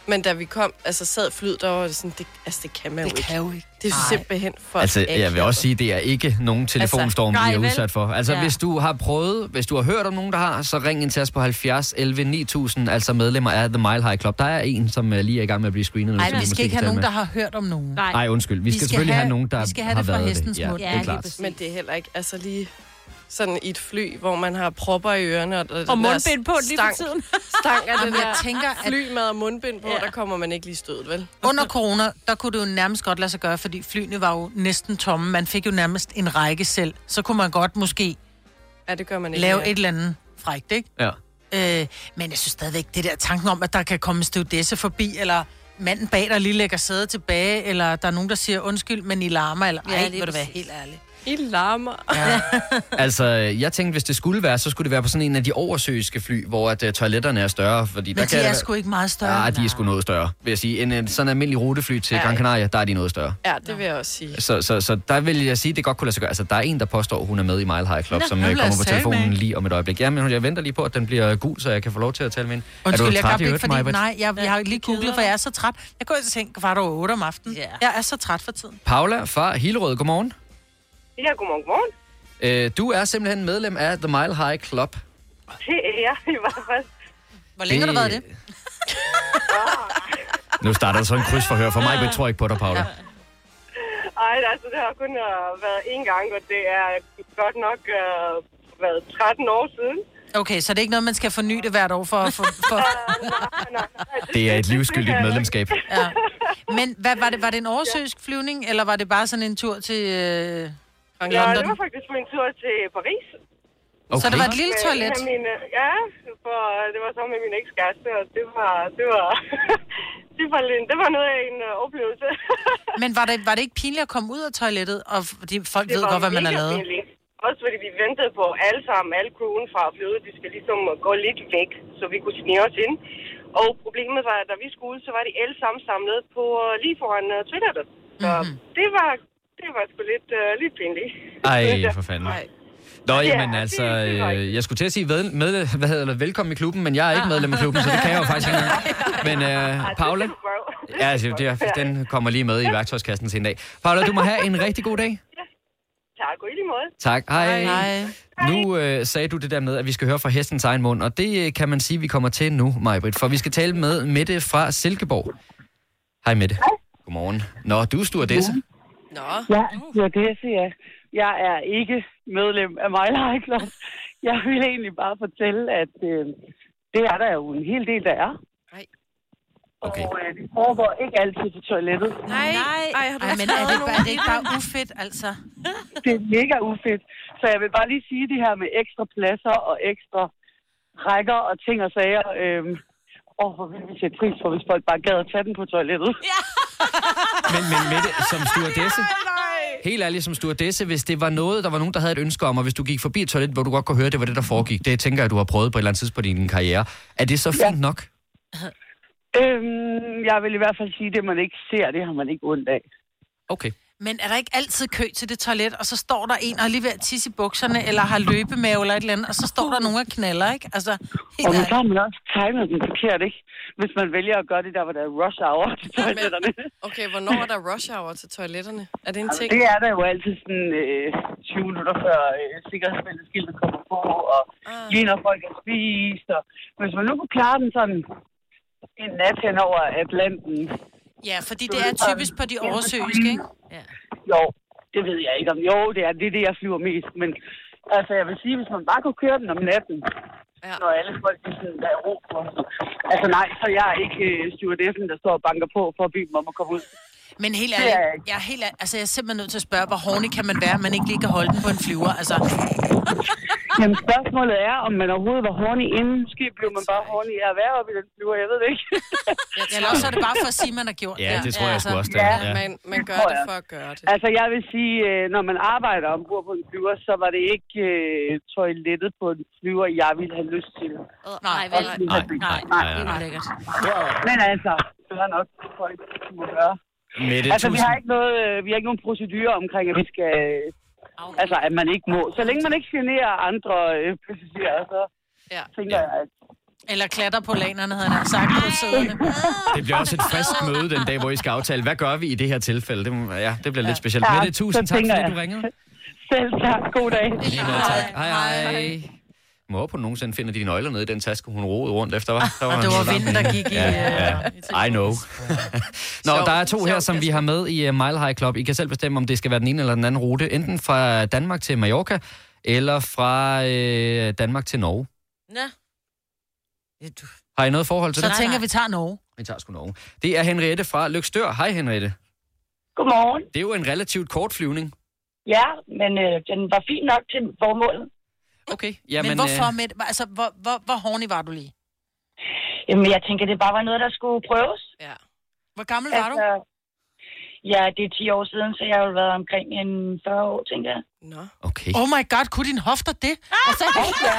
Men da vi kom, altså sad flyet, der var det sådan, det kan man jo ikke. Det kan jo ikke. Det er simpelthen for Altså, jeg vil også sige, det er ikke nogen telefonstorm, vi er udsat for. Altså, hvis du har hørt om nogen, der har, så ring ind til os på 70 11 9000, altså medlemmer af The Mile High Club. Der er en, som lige er i gang med at blive screenet. Nej, vi skal ikke have nogen, der har hørt om nogen. Nej, undskyld. Vi skal selvfølgelig have nogen, der har været det. Vi skal have det fra hestens mund. Ja, det er klart. Men det er heller ikke, altså lige sådan i et fly, hvor man har propper i ørerne. Og mundbind på lige for tiden. Stang af det jeg tænker, at flymad og mundbind på, der kommer man ikke lige stødet, vel? Under corona, der kunne det jo nærmest godt lade sig gøre, fordi flyene var jo næsten tomme. Man fik jo nærmest en række selv. Så kunne man godt måske det gør man ikke lave et eller andet frækt, ikke? Ja. Men jeg synes stadigvæk, det der tanken om, at der kan komme en stewardesse forbi, eller manden bag dig lige lægger sædet tilbage, eller der er nogen, der siger undskyld, men I larmer, eller ej, vil du være helt ærlig. I larmer. Ja. Altså, jeg tænkte, hvis det skulle være, så skulle det være på sådan en af de oversøiske fly, hvor at toiletterne er større. Fordi men de er sgu ikke meget større. Nej, de er sgu noget større, vil jeg sige. En sådan almindelig rutefly til Gran Canaria, der er de noget større. Ja, det vil jeg også sige. Så der vil jeg sige, det godt kunne lade sig gøre. Altså, der er en, der påstår, hun er med i Mile High Club, som kommer på telefonen lige om et øjeblik. Ja, men jeg venter lige på, at den bliver gul, så jeg kan få lov til at tale med hende. Undskyld, jeg kan ikke, fordi nej, jeg har lige googlet, for jeg er så træt. Jeg går i seng 7:15 om aftenen. Jeg er så træt for tiden. Paula fra Hillerød, godmorgen. Ja, godmorgen. Du er simpelthen medlem af The Mile High Club. Det er jeg i hvert fald. Hvor længe har du været det? Nu starter der så en krydsforhør. For mig tror jeg ikke på dig, Paula. Ej, altså det har kun været én gang, og det er godt nok været 13 år siden. Okay, så det er ikke noget, man skal forny det hvert år for... Nej. Det er et livsskyldigt medlemskab. Ja. Men var det en oversøisk flyvning, eller var det bare sådan en tur til London? Ja, det var faktisk en tur til Paris. Okay. Så det var et lille toilet? Ja, for det var så med min ekskæreste, og det var noget af en oplevelse. Men var det ikke pinligt at komme ud af toilettet, og fordi folk ved godt, hvad man har lavet? Pinligt. Også fordi vi ventede på alle crewen fra flyet, de skal ligesom gå lidt væk, så vi kunne snige os ind. Og problemet var, at da vi skulle, så var de alle sammen samlet på lige foran toilettet. Så det var sgu lidt pinligt. Ej, for fanden. Nå, jamen altså, jeg skulle til at sige velkommen i klubben, men jeg er ikke medlem af klubben, så det kan jeg jo faktisk ikke. Men Paula, den kommer lige med i værktøjskassen til en dag. Paula, du må have en rigtig god dag. Tak, og i lige måde. Tak, hej. Nu sagde du det der med, at vi skal høre fra hestens egen mund, og det kan man sige, vi kommer til nu, Maj-Brit, for vi skal tale med Mette fra Silkeborg. Hej Mette. Godmorgen. Nå, du er stewardesse. Nå. Ja, stewardesse, ja. Jeg er ikke medlem af Mile High Club. Jeg vil egentlig bare fortælle, at det er der jo en hel del, der er. Nej. Okay. Og det foregår ikke altid til toilettet. Nej. Men er det ikke bare ufedt, altså? Det er mega ufedt. Så jeg vil bare lige sige det her med ekstra pladser og ekstra rækker og ting og sager. Hvor vil vi sætte pris for, hvis folk bare gad at tage den på toilettet? Ja. Men Mette, som stewardesse... Helt ærligt, som stewardesse, hvis det var noget, der var nogen, der havde et ønske om, og hvis du gik forbi et toilet, hvor du godt kunne høre, det var det, der foregik, det tænker jeg, du har prøvet på et eller andet tidspunkt i din karriere. Er det så fint nok? Jeg vil i hvert fald sige, det man ikke ser, det har man ikke ondt af. Okay. Men er der ikke altid kø til det toilet, og så står der en og er lige ved at tisse i bukserne, eller har løbemave eller et eller andet, og så står der nogen og knaller, ikke? Altså, og så har man også timet den forkert, ikke? Hvis man vælger at gøre det der, hvor der er rush hour til toiletterne. Okay, hvornår er der rush hour til toiletterne? Er det en ting? Det er der jo altid sådan 20 minutter før sikkerhedsskiltet kommer på, og lige når folk er spist. Og hvis man nu kunne klare den sådan en nat hen over Atlanten. Ja, fordi det er typisk på de oversøiske, ikke? Ja. Jo, det ved jeg ikke om. Jo, det er det, jeg flyver mest. Men altså, jeg vil sige, hvis man bare kunne køre den om natten, når alle folk er sådan, der er ro på. Altså nej, så jeg er ikke stewardessen, der står og banker på for at bede dem om at komme ud. Men helt ærligt, jeg er simpelthen nødt til at spørge, hvor horny kan man være, at man ikke lige kan holde den på en flyver, altså. Jamen spørgsmålet er, om man overhovedet var horny inden. Måske blev man bare horny af at være oppe i den flyver, jeg ved det ikke. Eller også er det bare for at sige, at man har gjort det. Ja, det tror jeg sgu også, det er. Ja, man gør det for at gøre det. Altså jeg vil sige, når man arbejder ombord på en flyver, så var det ikke toilettet på en flyver, jeg ville have lyst til. Nej, vel? Nej, det er lækkert. Men altså, det er nok folk, som må gøre. Mette, altså, vi har ikke nogen procedurer omkring, at vi skal... Altså, at man ikke må. Så længe man ikke generer andre passagerer, så tænker jeg, at... Eller klatter på lanerne, havde han sagt på sæderne. Det bliver også et frisk møde den dag, hvor I skal aftale. Hvad gør vi i det her tilfælde? Det bliver lidt specielt. Ja, Mette, tusind tak, fordi du ringede. Selv tak. God dag. Hej. Må håbe, hun nogensinde finder de nøgler nede i den taske, hun rodede rundt efter. Og det var vinden, der gik i... I know. Nå, der er 2 her, som vi har med i Mile High Club. I kan selv bestemme, om det skal være den ene eller den anden rute. Enten fra Danmark til Mallorca, eller fra Danmark til Norge. Ja. Har I noget forhold til det? det? Så tænker vi tager Norge. Vi tager sgu Norge. Det er Henriette fra Løgstør. Hej, Henriette. Godmorgen. Det er jo en relativt kort flyvning. Ja, men den var fin nok til formålet. Okay. Jamen, men hvorfor med... Altså, hvor horny var du lige? Jamen, jeg tænker, det bare var noget, der skulle prøves. Ja. Hvor gammel var du? Ja, det er 10 år siden, så jeg har jo været omkring en 40 år, tænker jeg. Nå. Okay. Oh my god, kunne din hofter det? Altså, ja.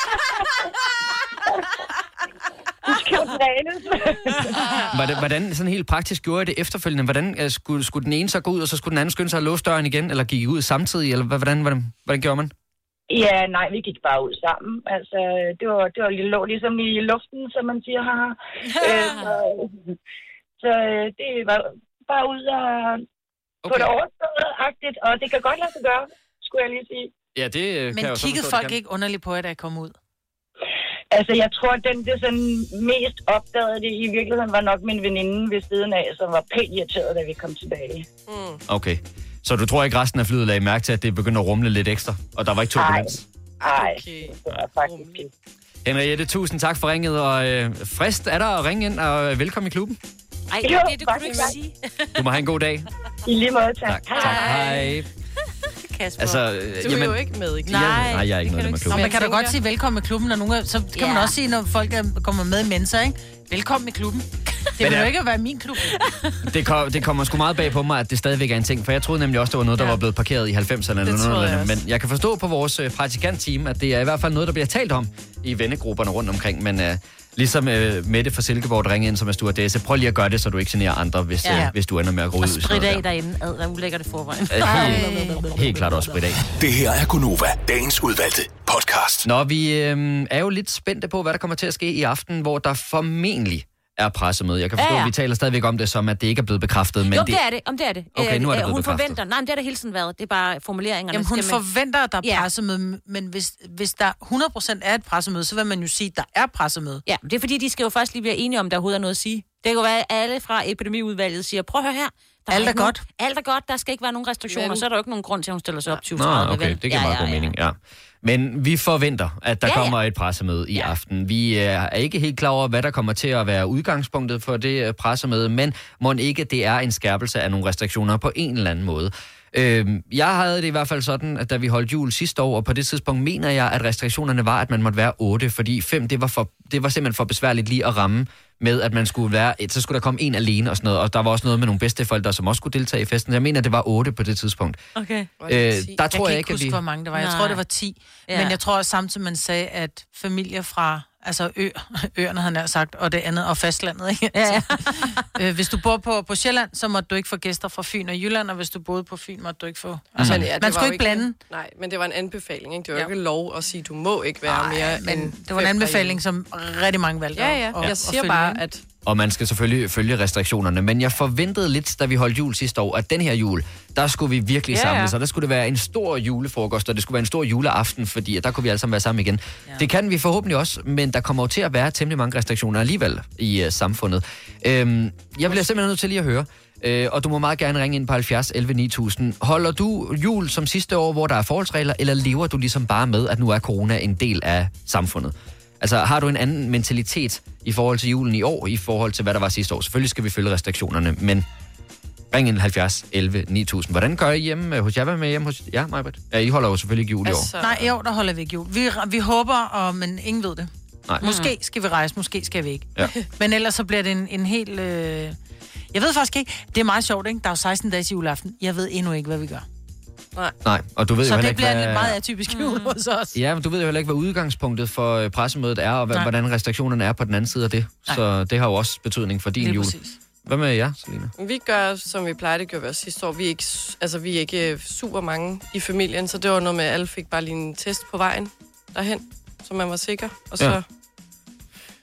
Hvordan sådan helt praktisk gjorde I det efterfølgende? Hvordan skulle den ene så gå ud, og så skulle den anden skynde sig at låse døren igen, eller gik I ud samtidig, eller hvordan gjorde man? Ja, nej, vi gik bare ud sammen. Altså, det var lå ligesom i luften, som man siger her. Så det var bare ud og på det overstået-agtigt, og det kan godt lade sig gøre, skulle jeg lige sige. Ja, det men kan kiggede folk ikke underligt på, at jeg kom ud? Altså, jeg tror, at det sådan mest opdagede det i virkeligheden var nok min veninde ved siden af, som var pænt irriteret, da vi kom tilbage. Okay. Så du tror ikke, resten af flyet lagde mærke til, at det begyndte at rumle lidt ekstra, og der var ikke turbulens? Nej, det var faktisk ikke. Henriette, tusind tak for ringet, og frist er der at ringe ind, og velkommen i klubben. Ej, det kunne du ikke sige. Du må have en god dag. I lige måde, tak. Hej. Kasper. Altså, du er jo ikke med i klubben. Nej, jeg er ikke med i klubben. Man kan da godt sige velkommen i klubben, og så kan man også sige, når folk kommer med Mensa, ikke? Velkommen i klubben. Det vil jo ikke være min klub. Det kommer sgu meget bag på mig, at det stadigvæk er en ting, for jeg troede nemlig også, det var noget, der var blevet parkeret i 90'erne eller noget. Men jeg kan forstå på vores praktikantteam, at det er i hvert fald noget, der bliver talt om i vennegrupperne rundt omkring, men ligesom Mette fra Silkeborg, der ringer ind som er stewardesse, prøv lige at gøre det, så du ikke generer andre, hvis du ender med at gå ud. Og sprit af derinde. Der ulægger det forvejen. Helt klart også sprit af. Det her er Gunova, dagens udvalgte podcast. Nå, vi er jo lidt spændte på, hvad der kommer til at ske i aften, hvor der formentlig er pressemøde. Jeg kan forstå, at vi taler stadigvæk om det, som at det ikke er blevet bekræftet. Men jo, det er det. Om det er det. Okay, nu er det blevet hun bekræftet. Forventer. Nej, men det har det hele tiden været. Det er bare formuleringerne. Jamen, hun forventer, at der er pressemøde, men hvis der 100% er et pressemøde, så vil man jo sige, at der er pressemøde. Ja, det er fordi, de skal jo først lige være enige om, der overhovedet er noget at sige. Det kan jo være, at alle fra epidemiudvalget siger, prøv at høre her. Alt er godt. Alt er godt, der skal ikke være nogen restriktioner, så er der jo ikke nogen grund til, at hun stiller sig op 20-30. Okay, det giver meget god mening, ja. Men vi forventer, at der kommer et pressemøde i aften. Vi er ikke helt klar over, hvad der kommer til at være udgangspunktet for det pressemøde, men må ikke det er en skærpelse af nogle restriktioner på en eller anden måde. Jeg havde det i hvert fald sådan, at da vi holdt jul sidste år, og på det tidspunkt mener jeg, at restriktionerne var, at man måtte være 8, fordi 5, det var simpelthen for besværligt lige at ramme med, at man skulle være, så skulle der komme en alene og sådan noget, og der var også noget med nogle bedsteforældre, som også skulle deltage i festen. Jeg mener, det var 8 på det tidspunkt. Okay. Der tror jeg ikke, huske, hvor mange det var. Jeg tror, det var 10. Ja. Men jeg tror også samtidig, man sagde, at familier fra øerne havde nær sagt, og det andet, og fastlandet, ikke? Ja. Hvis du bor på Sjælland, så måtte du ikke få gæster fra Fyn og Jylland, og hvis du boede på Fyn, måtte du ikke få... Altså, man skulle ikke blande. Nej, men det var en anbefaling, ikke? Det var jo ikke lov at sige, du må ikke være mere end... Det var en anbefaling, som rigtig mange valgte. Ja. Jeg siger bare, at... Og man skal selvfølgelig følge restriktionerne, men jeg forventede lidt, da vi holdt jul sidste år, at den her jul, der skulle vi virkelig samles, og der skulle det være en stor julefrokost, og det skulle være en stor juleaften, fordi der kunne vi alle sammen være sammen igen. Ja. Det kan vi forhåbentlig også, men der kommer jo til at være temmelig mange restriktioner alligevel i samfundet. Jeg bliver simpelthen nødt til lige at høre, og du må meget gerne ringe ind på 70 11 9000. Holder du jul som sidste år, hvor der er forholdsregler, eller lever du ligesom bare med, at nu er corona en del af samfundet? Altså, har du en anden mentalitet i forhold til julen i år, i forhold til, hvad der var sidste år? Selvfølgelig skal vi følge restriktionerne, men ring ind 70 11 9000. Hvordan gør I hjemme hos jer? Hvad med hjemme hos jer, Majbert? Ja, I holder jo selvfølgelig ikke jul i år. Nej, i år, der holder vi ikke jul. Vi håber, men ingen ved det. Nej. Måske skal vi rejse, måske skal vi ikke. Ja. Men ellers så bliver det en helt... Jeg ved faktisk ikke. Det er meget sjovt, ikke? Der er jo 16 dage til juleaften. Jeg ved endnu ikke, hvad vi gør. Nej, og du ved så jo det ikke, bliver lidt meget atypisk jul hos os. Ja, men du ved jo heller ikke, hvad udgangspunktet for pressemødet er, og hvordan restriktionerne er på den anden side af det. Nej. Så det har jo også betydning for din jul. Præcis. Hvad med jer, Selina? Vi gør, som vi plejer, det gjorde vi også sidste år. Vi er ikke super mange i familien, så det var noget med, at alle fik bare lige en test på vejen derhen, så man var sikker. Og så...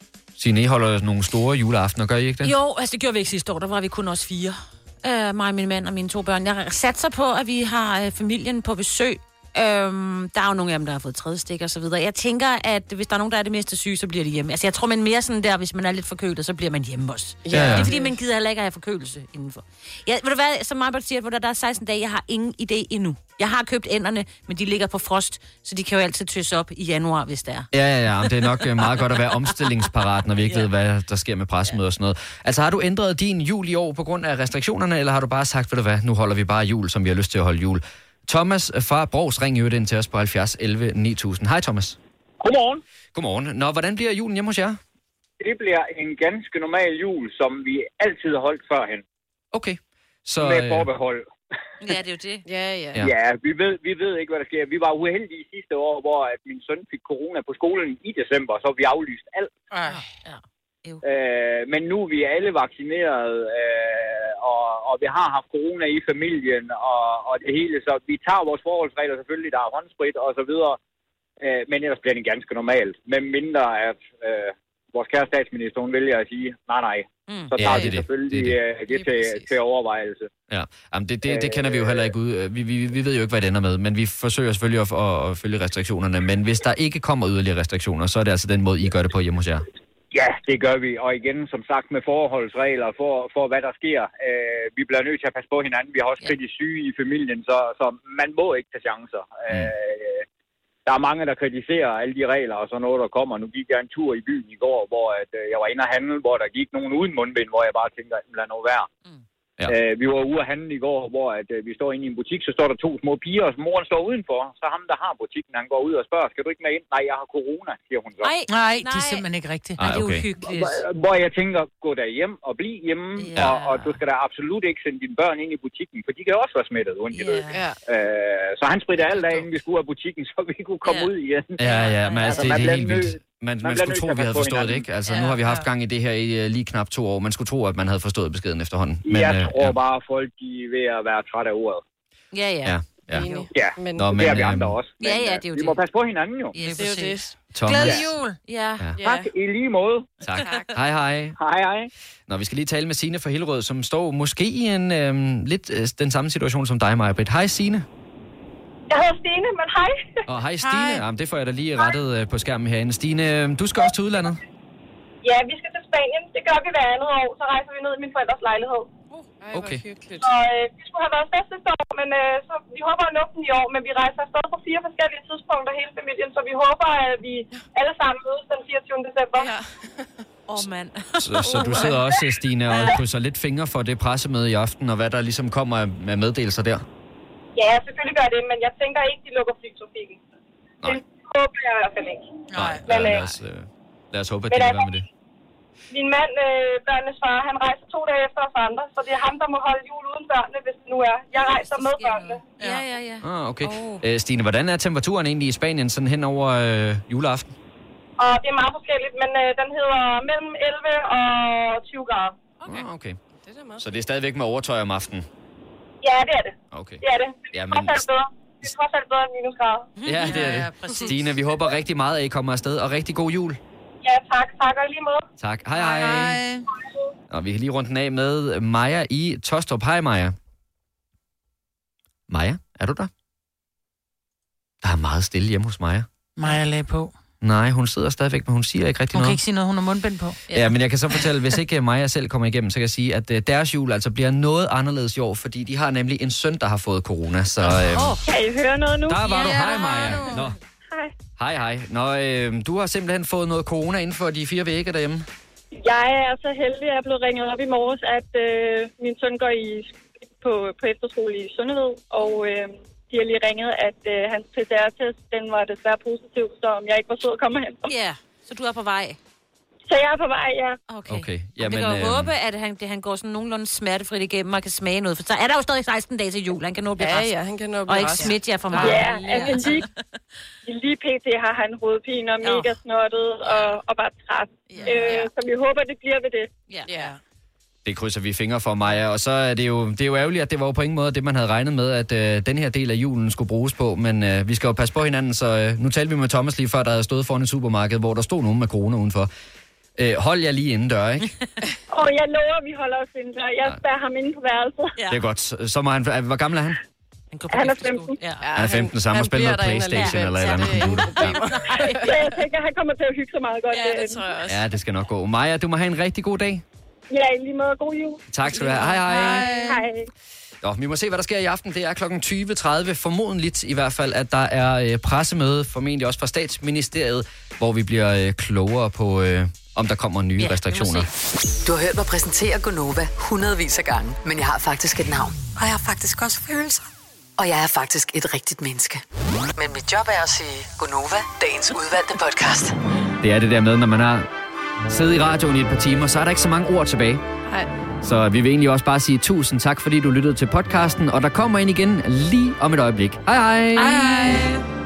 Stine, I holder nogle store juleaftener, gør I ikke det? Jo, altså det gjorde vi ikke sidste år. Der var vi kun også 4. Mig, min mand og mine 2 børn. Jeg satser på, at vi har familien på besøg. Der er jo nogle af dem, der har fået 3. stik og så videre. Jeg tænker, at hvis der er nogen, der er det meste syge, så bliver de hjemme. Altså jeg tror, man mere sådan der, hvis man er lidt forkølet, så bliver man hjemme også. Ja. Det er fordi, man gider heller ikke at have forkølelse indenfor. Ja, ved du hvad, som Marbert siger, hvor der er 16 dage, jeg har ingen idé endnu. Jeg har købt ænderne, men de ligger på frost, så de kan jo altid tøsse op i januar, hvis det er. Ja, det er nok meget godt at være omstillingsparat, når vi ikke ved, hvad der sker med pressemøder og sådan noget. Altså har du ændret din jul i år på grund af restriktionerne, eller har du bare sagt, ved du hvad, nu holder vi bare jul, som vi har lyst til at holde jul? Thomas fra Brovs ring ind til os på 70 11 9000. Hej Thomas. Godmorgen. Godmorgen. Nå, hvordan bliver julen hjemme hos jer? Det bliver en ganske normal jul, som vi altid har holdt førhen. Okay. Så, med forbehold. Ja, det er jo det. Ja. Ja, vi ved ikke, hvad der sker. Vi var uheldige sidste år, hvor at min søn fik corona på skolen i december, så vi aflyst alt. Men nu er vi alle vaccineret, og vi har haft corona i familien og det hele, så vi tager vores forholdsregler selvfølgelig, der er håndsprit og så videre, men ellers bliver det ganske normalt, med mindre at vores kære statsminister, hun vælger at sige, nej, så tager vi selvfølgelig det til overvejelse. Ja, jamen det kender vi jo heller ikke ud. Vi ved jo ikke, hvad det ender med, men vi forsøger selvfølgelig at følge restriktionerne, men hvis der ikke kommer yderligere restriktioner, så er det altså den måde, I gør det på hjemme hos jer. Ja, det gør vi. Og igen, som sagt, med forholdsregler for hvad der sker. Vi bliver nødt til at passe på hinanden. Vi har også kritisk syge i familien, så man må ikke tage chancer. Der er mange, der kritiserer alle de regler og sådan noget, der kommer. Nu gik jeg en tur i byen i går, hvor jeg var inde og handle, hvor der gik nogen uden mundbind, hvor jeg bare tænker, lad nu være. Ja. Vi var ude at handle i går, hvor vi står inde i en butik, så står der 2 små piger, og moren står udenfor. Så ham, der har butikken, han går ud og spørger, skal du ikke med ind? Nej, jeg har corona, siger hun så. Nej, det er simpelthen ikke rigtigt. Okay. Det er uhyggeligt. Hvor jeg tænker, gå der hjem og bliv hjemme, og du skal da absolut ikke sende dine børn ind i butikken, for de kan også være smittet, uden så han spritter alt af, inden vi skulle af butikken, så vi kunne komme ud igen. Ja, men altså, det er helt vildt. Man skulle tro, vi havde forstået det, ikke? Altså, nu har vi haft gang i det her i lige knap 2 år. Man skulle tro, at man havde forstået beskeden efterhånden. Men, jeg tror bare, at folk de er ved at være trætte af ordet. Ja. Men det er vi andre også. Men, det er jo vi må passe på hinanden jo. Yes, det er jo det. Thomas. Glædelig jul. Ja. Tak, i lige måde. Tak. Hej. Hej. Nå, vi skal lige tale med Signe fra Hillerød, som står måske i en lidt den samme situation som dig, Maja-Britt. Hej, Signe. Jeg hedder Stine, men hej. Hej, Stine. Jamen, det får jeg da lige rettet på skærmen herinde. Stine, du skal også til udlandet? Ja, vi skal til Spanien. Det gør vi hver andet år. Så rejser vi ned i min forældres lejlighed. Okay. Og vi skulle have været afsted sidste år, men så vi håber at nå den i år. Men vi rejser afsted på 4 forskellige tidspunkter hele familien, så vi håber, at vi alle sammen mødes den 24. december. Ja. Mand. Så du sidder også, Stine, og krydser lidt fingre for det pressemøde i aften, og hvad der ligesom kommer med meddelelser der? Ja, selvfølgelig gør det, men jeg tænker ikke, de lukker flytrafikken. Nej. Det håber jeg i hvert fald ikke. Nej, men, lad os håbe, at de kan være med det. Min mand, børnenes far, han rejser 2 dage efter os andre, så det er ham, der må holde jul uden børnene, hvis det nu er. Jeg rejser med børnene. Ja. Okay. Stine, hvordan er temperaturen egentlig i Spanien sådan hen over juleaften? Og det er meget forskelligt, men den hedder mellem 11 og 20 grader. Okay. Så det er stadigvæk med overtøj om aftenen? Ja, det er det. Okay. Det er det. Det er trods alt bedre end minusgrader. Ja, det er det. Stine, vi håber rigtig meget, at I kommer afsted, og rigtig god jul. Ja, tak. Tak, og lige måde. Tak. Hej. Og vi kan lige runde den af med Maja i Tostrup. Hej, Maja. Maja, er du der? Der er meget stille hjemme hos Maja. Maja lagde på. Nej, hun sidder stadigvæk, men hun siger ikke rigtig noget. Hun kan ikke sige noget, hun har mundbind på. Ja, men jeg kan så fortælle, hvis ikke Maja selv kommer igennem, så kan jeg sige, at deres jul altså bliver noget anderledes i år, fordi de har nemlig en søn, der har fået corona. Så, kan I høre noget nu? Der var du. Hej, Maja. Nå. Hej. Nå, du har simpelthen fået noget corona inden for de 4 vægge derhjemme. Jeg er så heldig, at jeg er blevet ringet op i morges, at min søn går på efterskole i Sønderved, og de har lige ringet, at hans PCR-test, den var desværre positiv, så jeg ikke var sød at komme hen. Ja, så du er på vej? Så jeg er på vej, ja. Okay. Jamen, vi kan jo håbe, at han går sådan nogenlunde smertefrit igennem og kan smage noget. For så er der jo stadig 16 dage til jul. Han kan nå at blive rask. Ja, han kan nå at blive og ikke smitte jer for meget. Ja, altså lige pt. har han hovedpine og mega snottet og bare træt. Så vi håber, det bliver ved det. Ja. Det krydser vi fingre for, Maja. Og så er det er jo ærgerligt, at det var jo på ingen måde det, man havde regnet med, at den her del af julen skulle bruges på. Men vi skal jo passe på hinanden, så nu talte vi med Thomas lige før, der havde stået foran et supermarked, hvor der stod nogen med corona udenfor. Hold jer lige indendør, ikke? Jeg lover, vi holder os indendør. Jeg spærrer ham inde på værelset. Ja. Det er godt. Så må han... Hvor gammel er han? Han er 15. Ja. Han er 15, så han må spille noget PlayStation eller et eller andet computer. Jeg tænker, han kommer til at hygge sig meget godt. Ja, det tror jeg også. Ja, det skal nok gå. Maja, du må have en rigtig god dag. Ja, i lige måde. God jul. Tak skal du have. Hej. Hej. Nå, vi må se, hvad der sker i aften. Det er kl. 20.30, formodentligt i hvert fald, at der er pressemøde, formentlig også fra Statsministeriet, hvor vi bliver klogere på, om der kommer nye restriktioner. Du har hørt mig præsentere Gonova hundredvis af gange, men jeg har faktisk et navn. Og jeg har faktisk også følelser. Og jeg er faktisk et rigtigt menneske. Men mit job er at sige Gonova, dagens udvalgte podcast. Det er det der med, når man har siddet i radioen i et par timer, så er der ikke så mange ord tilbage. Nej. Så vi vil egentlig også bare sige tusind tak, fordi du lyttede til podcasten, og der kommer ind igen lige om et øjeblik. Hej hej! Hej hej!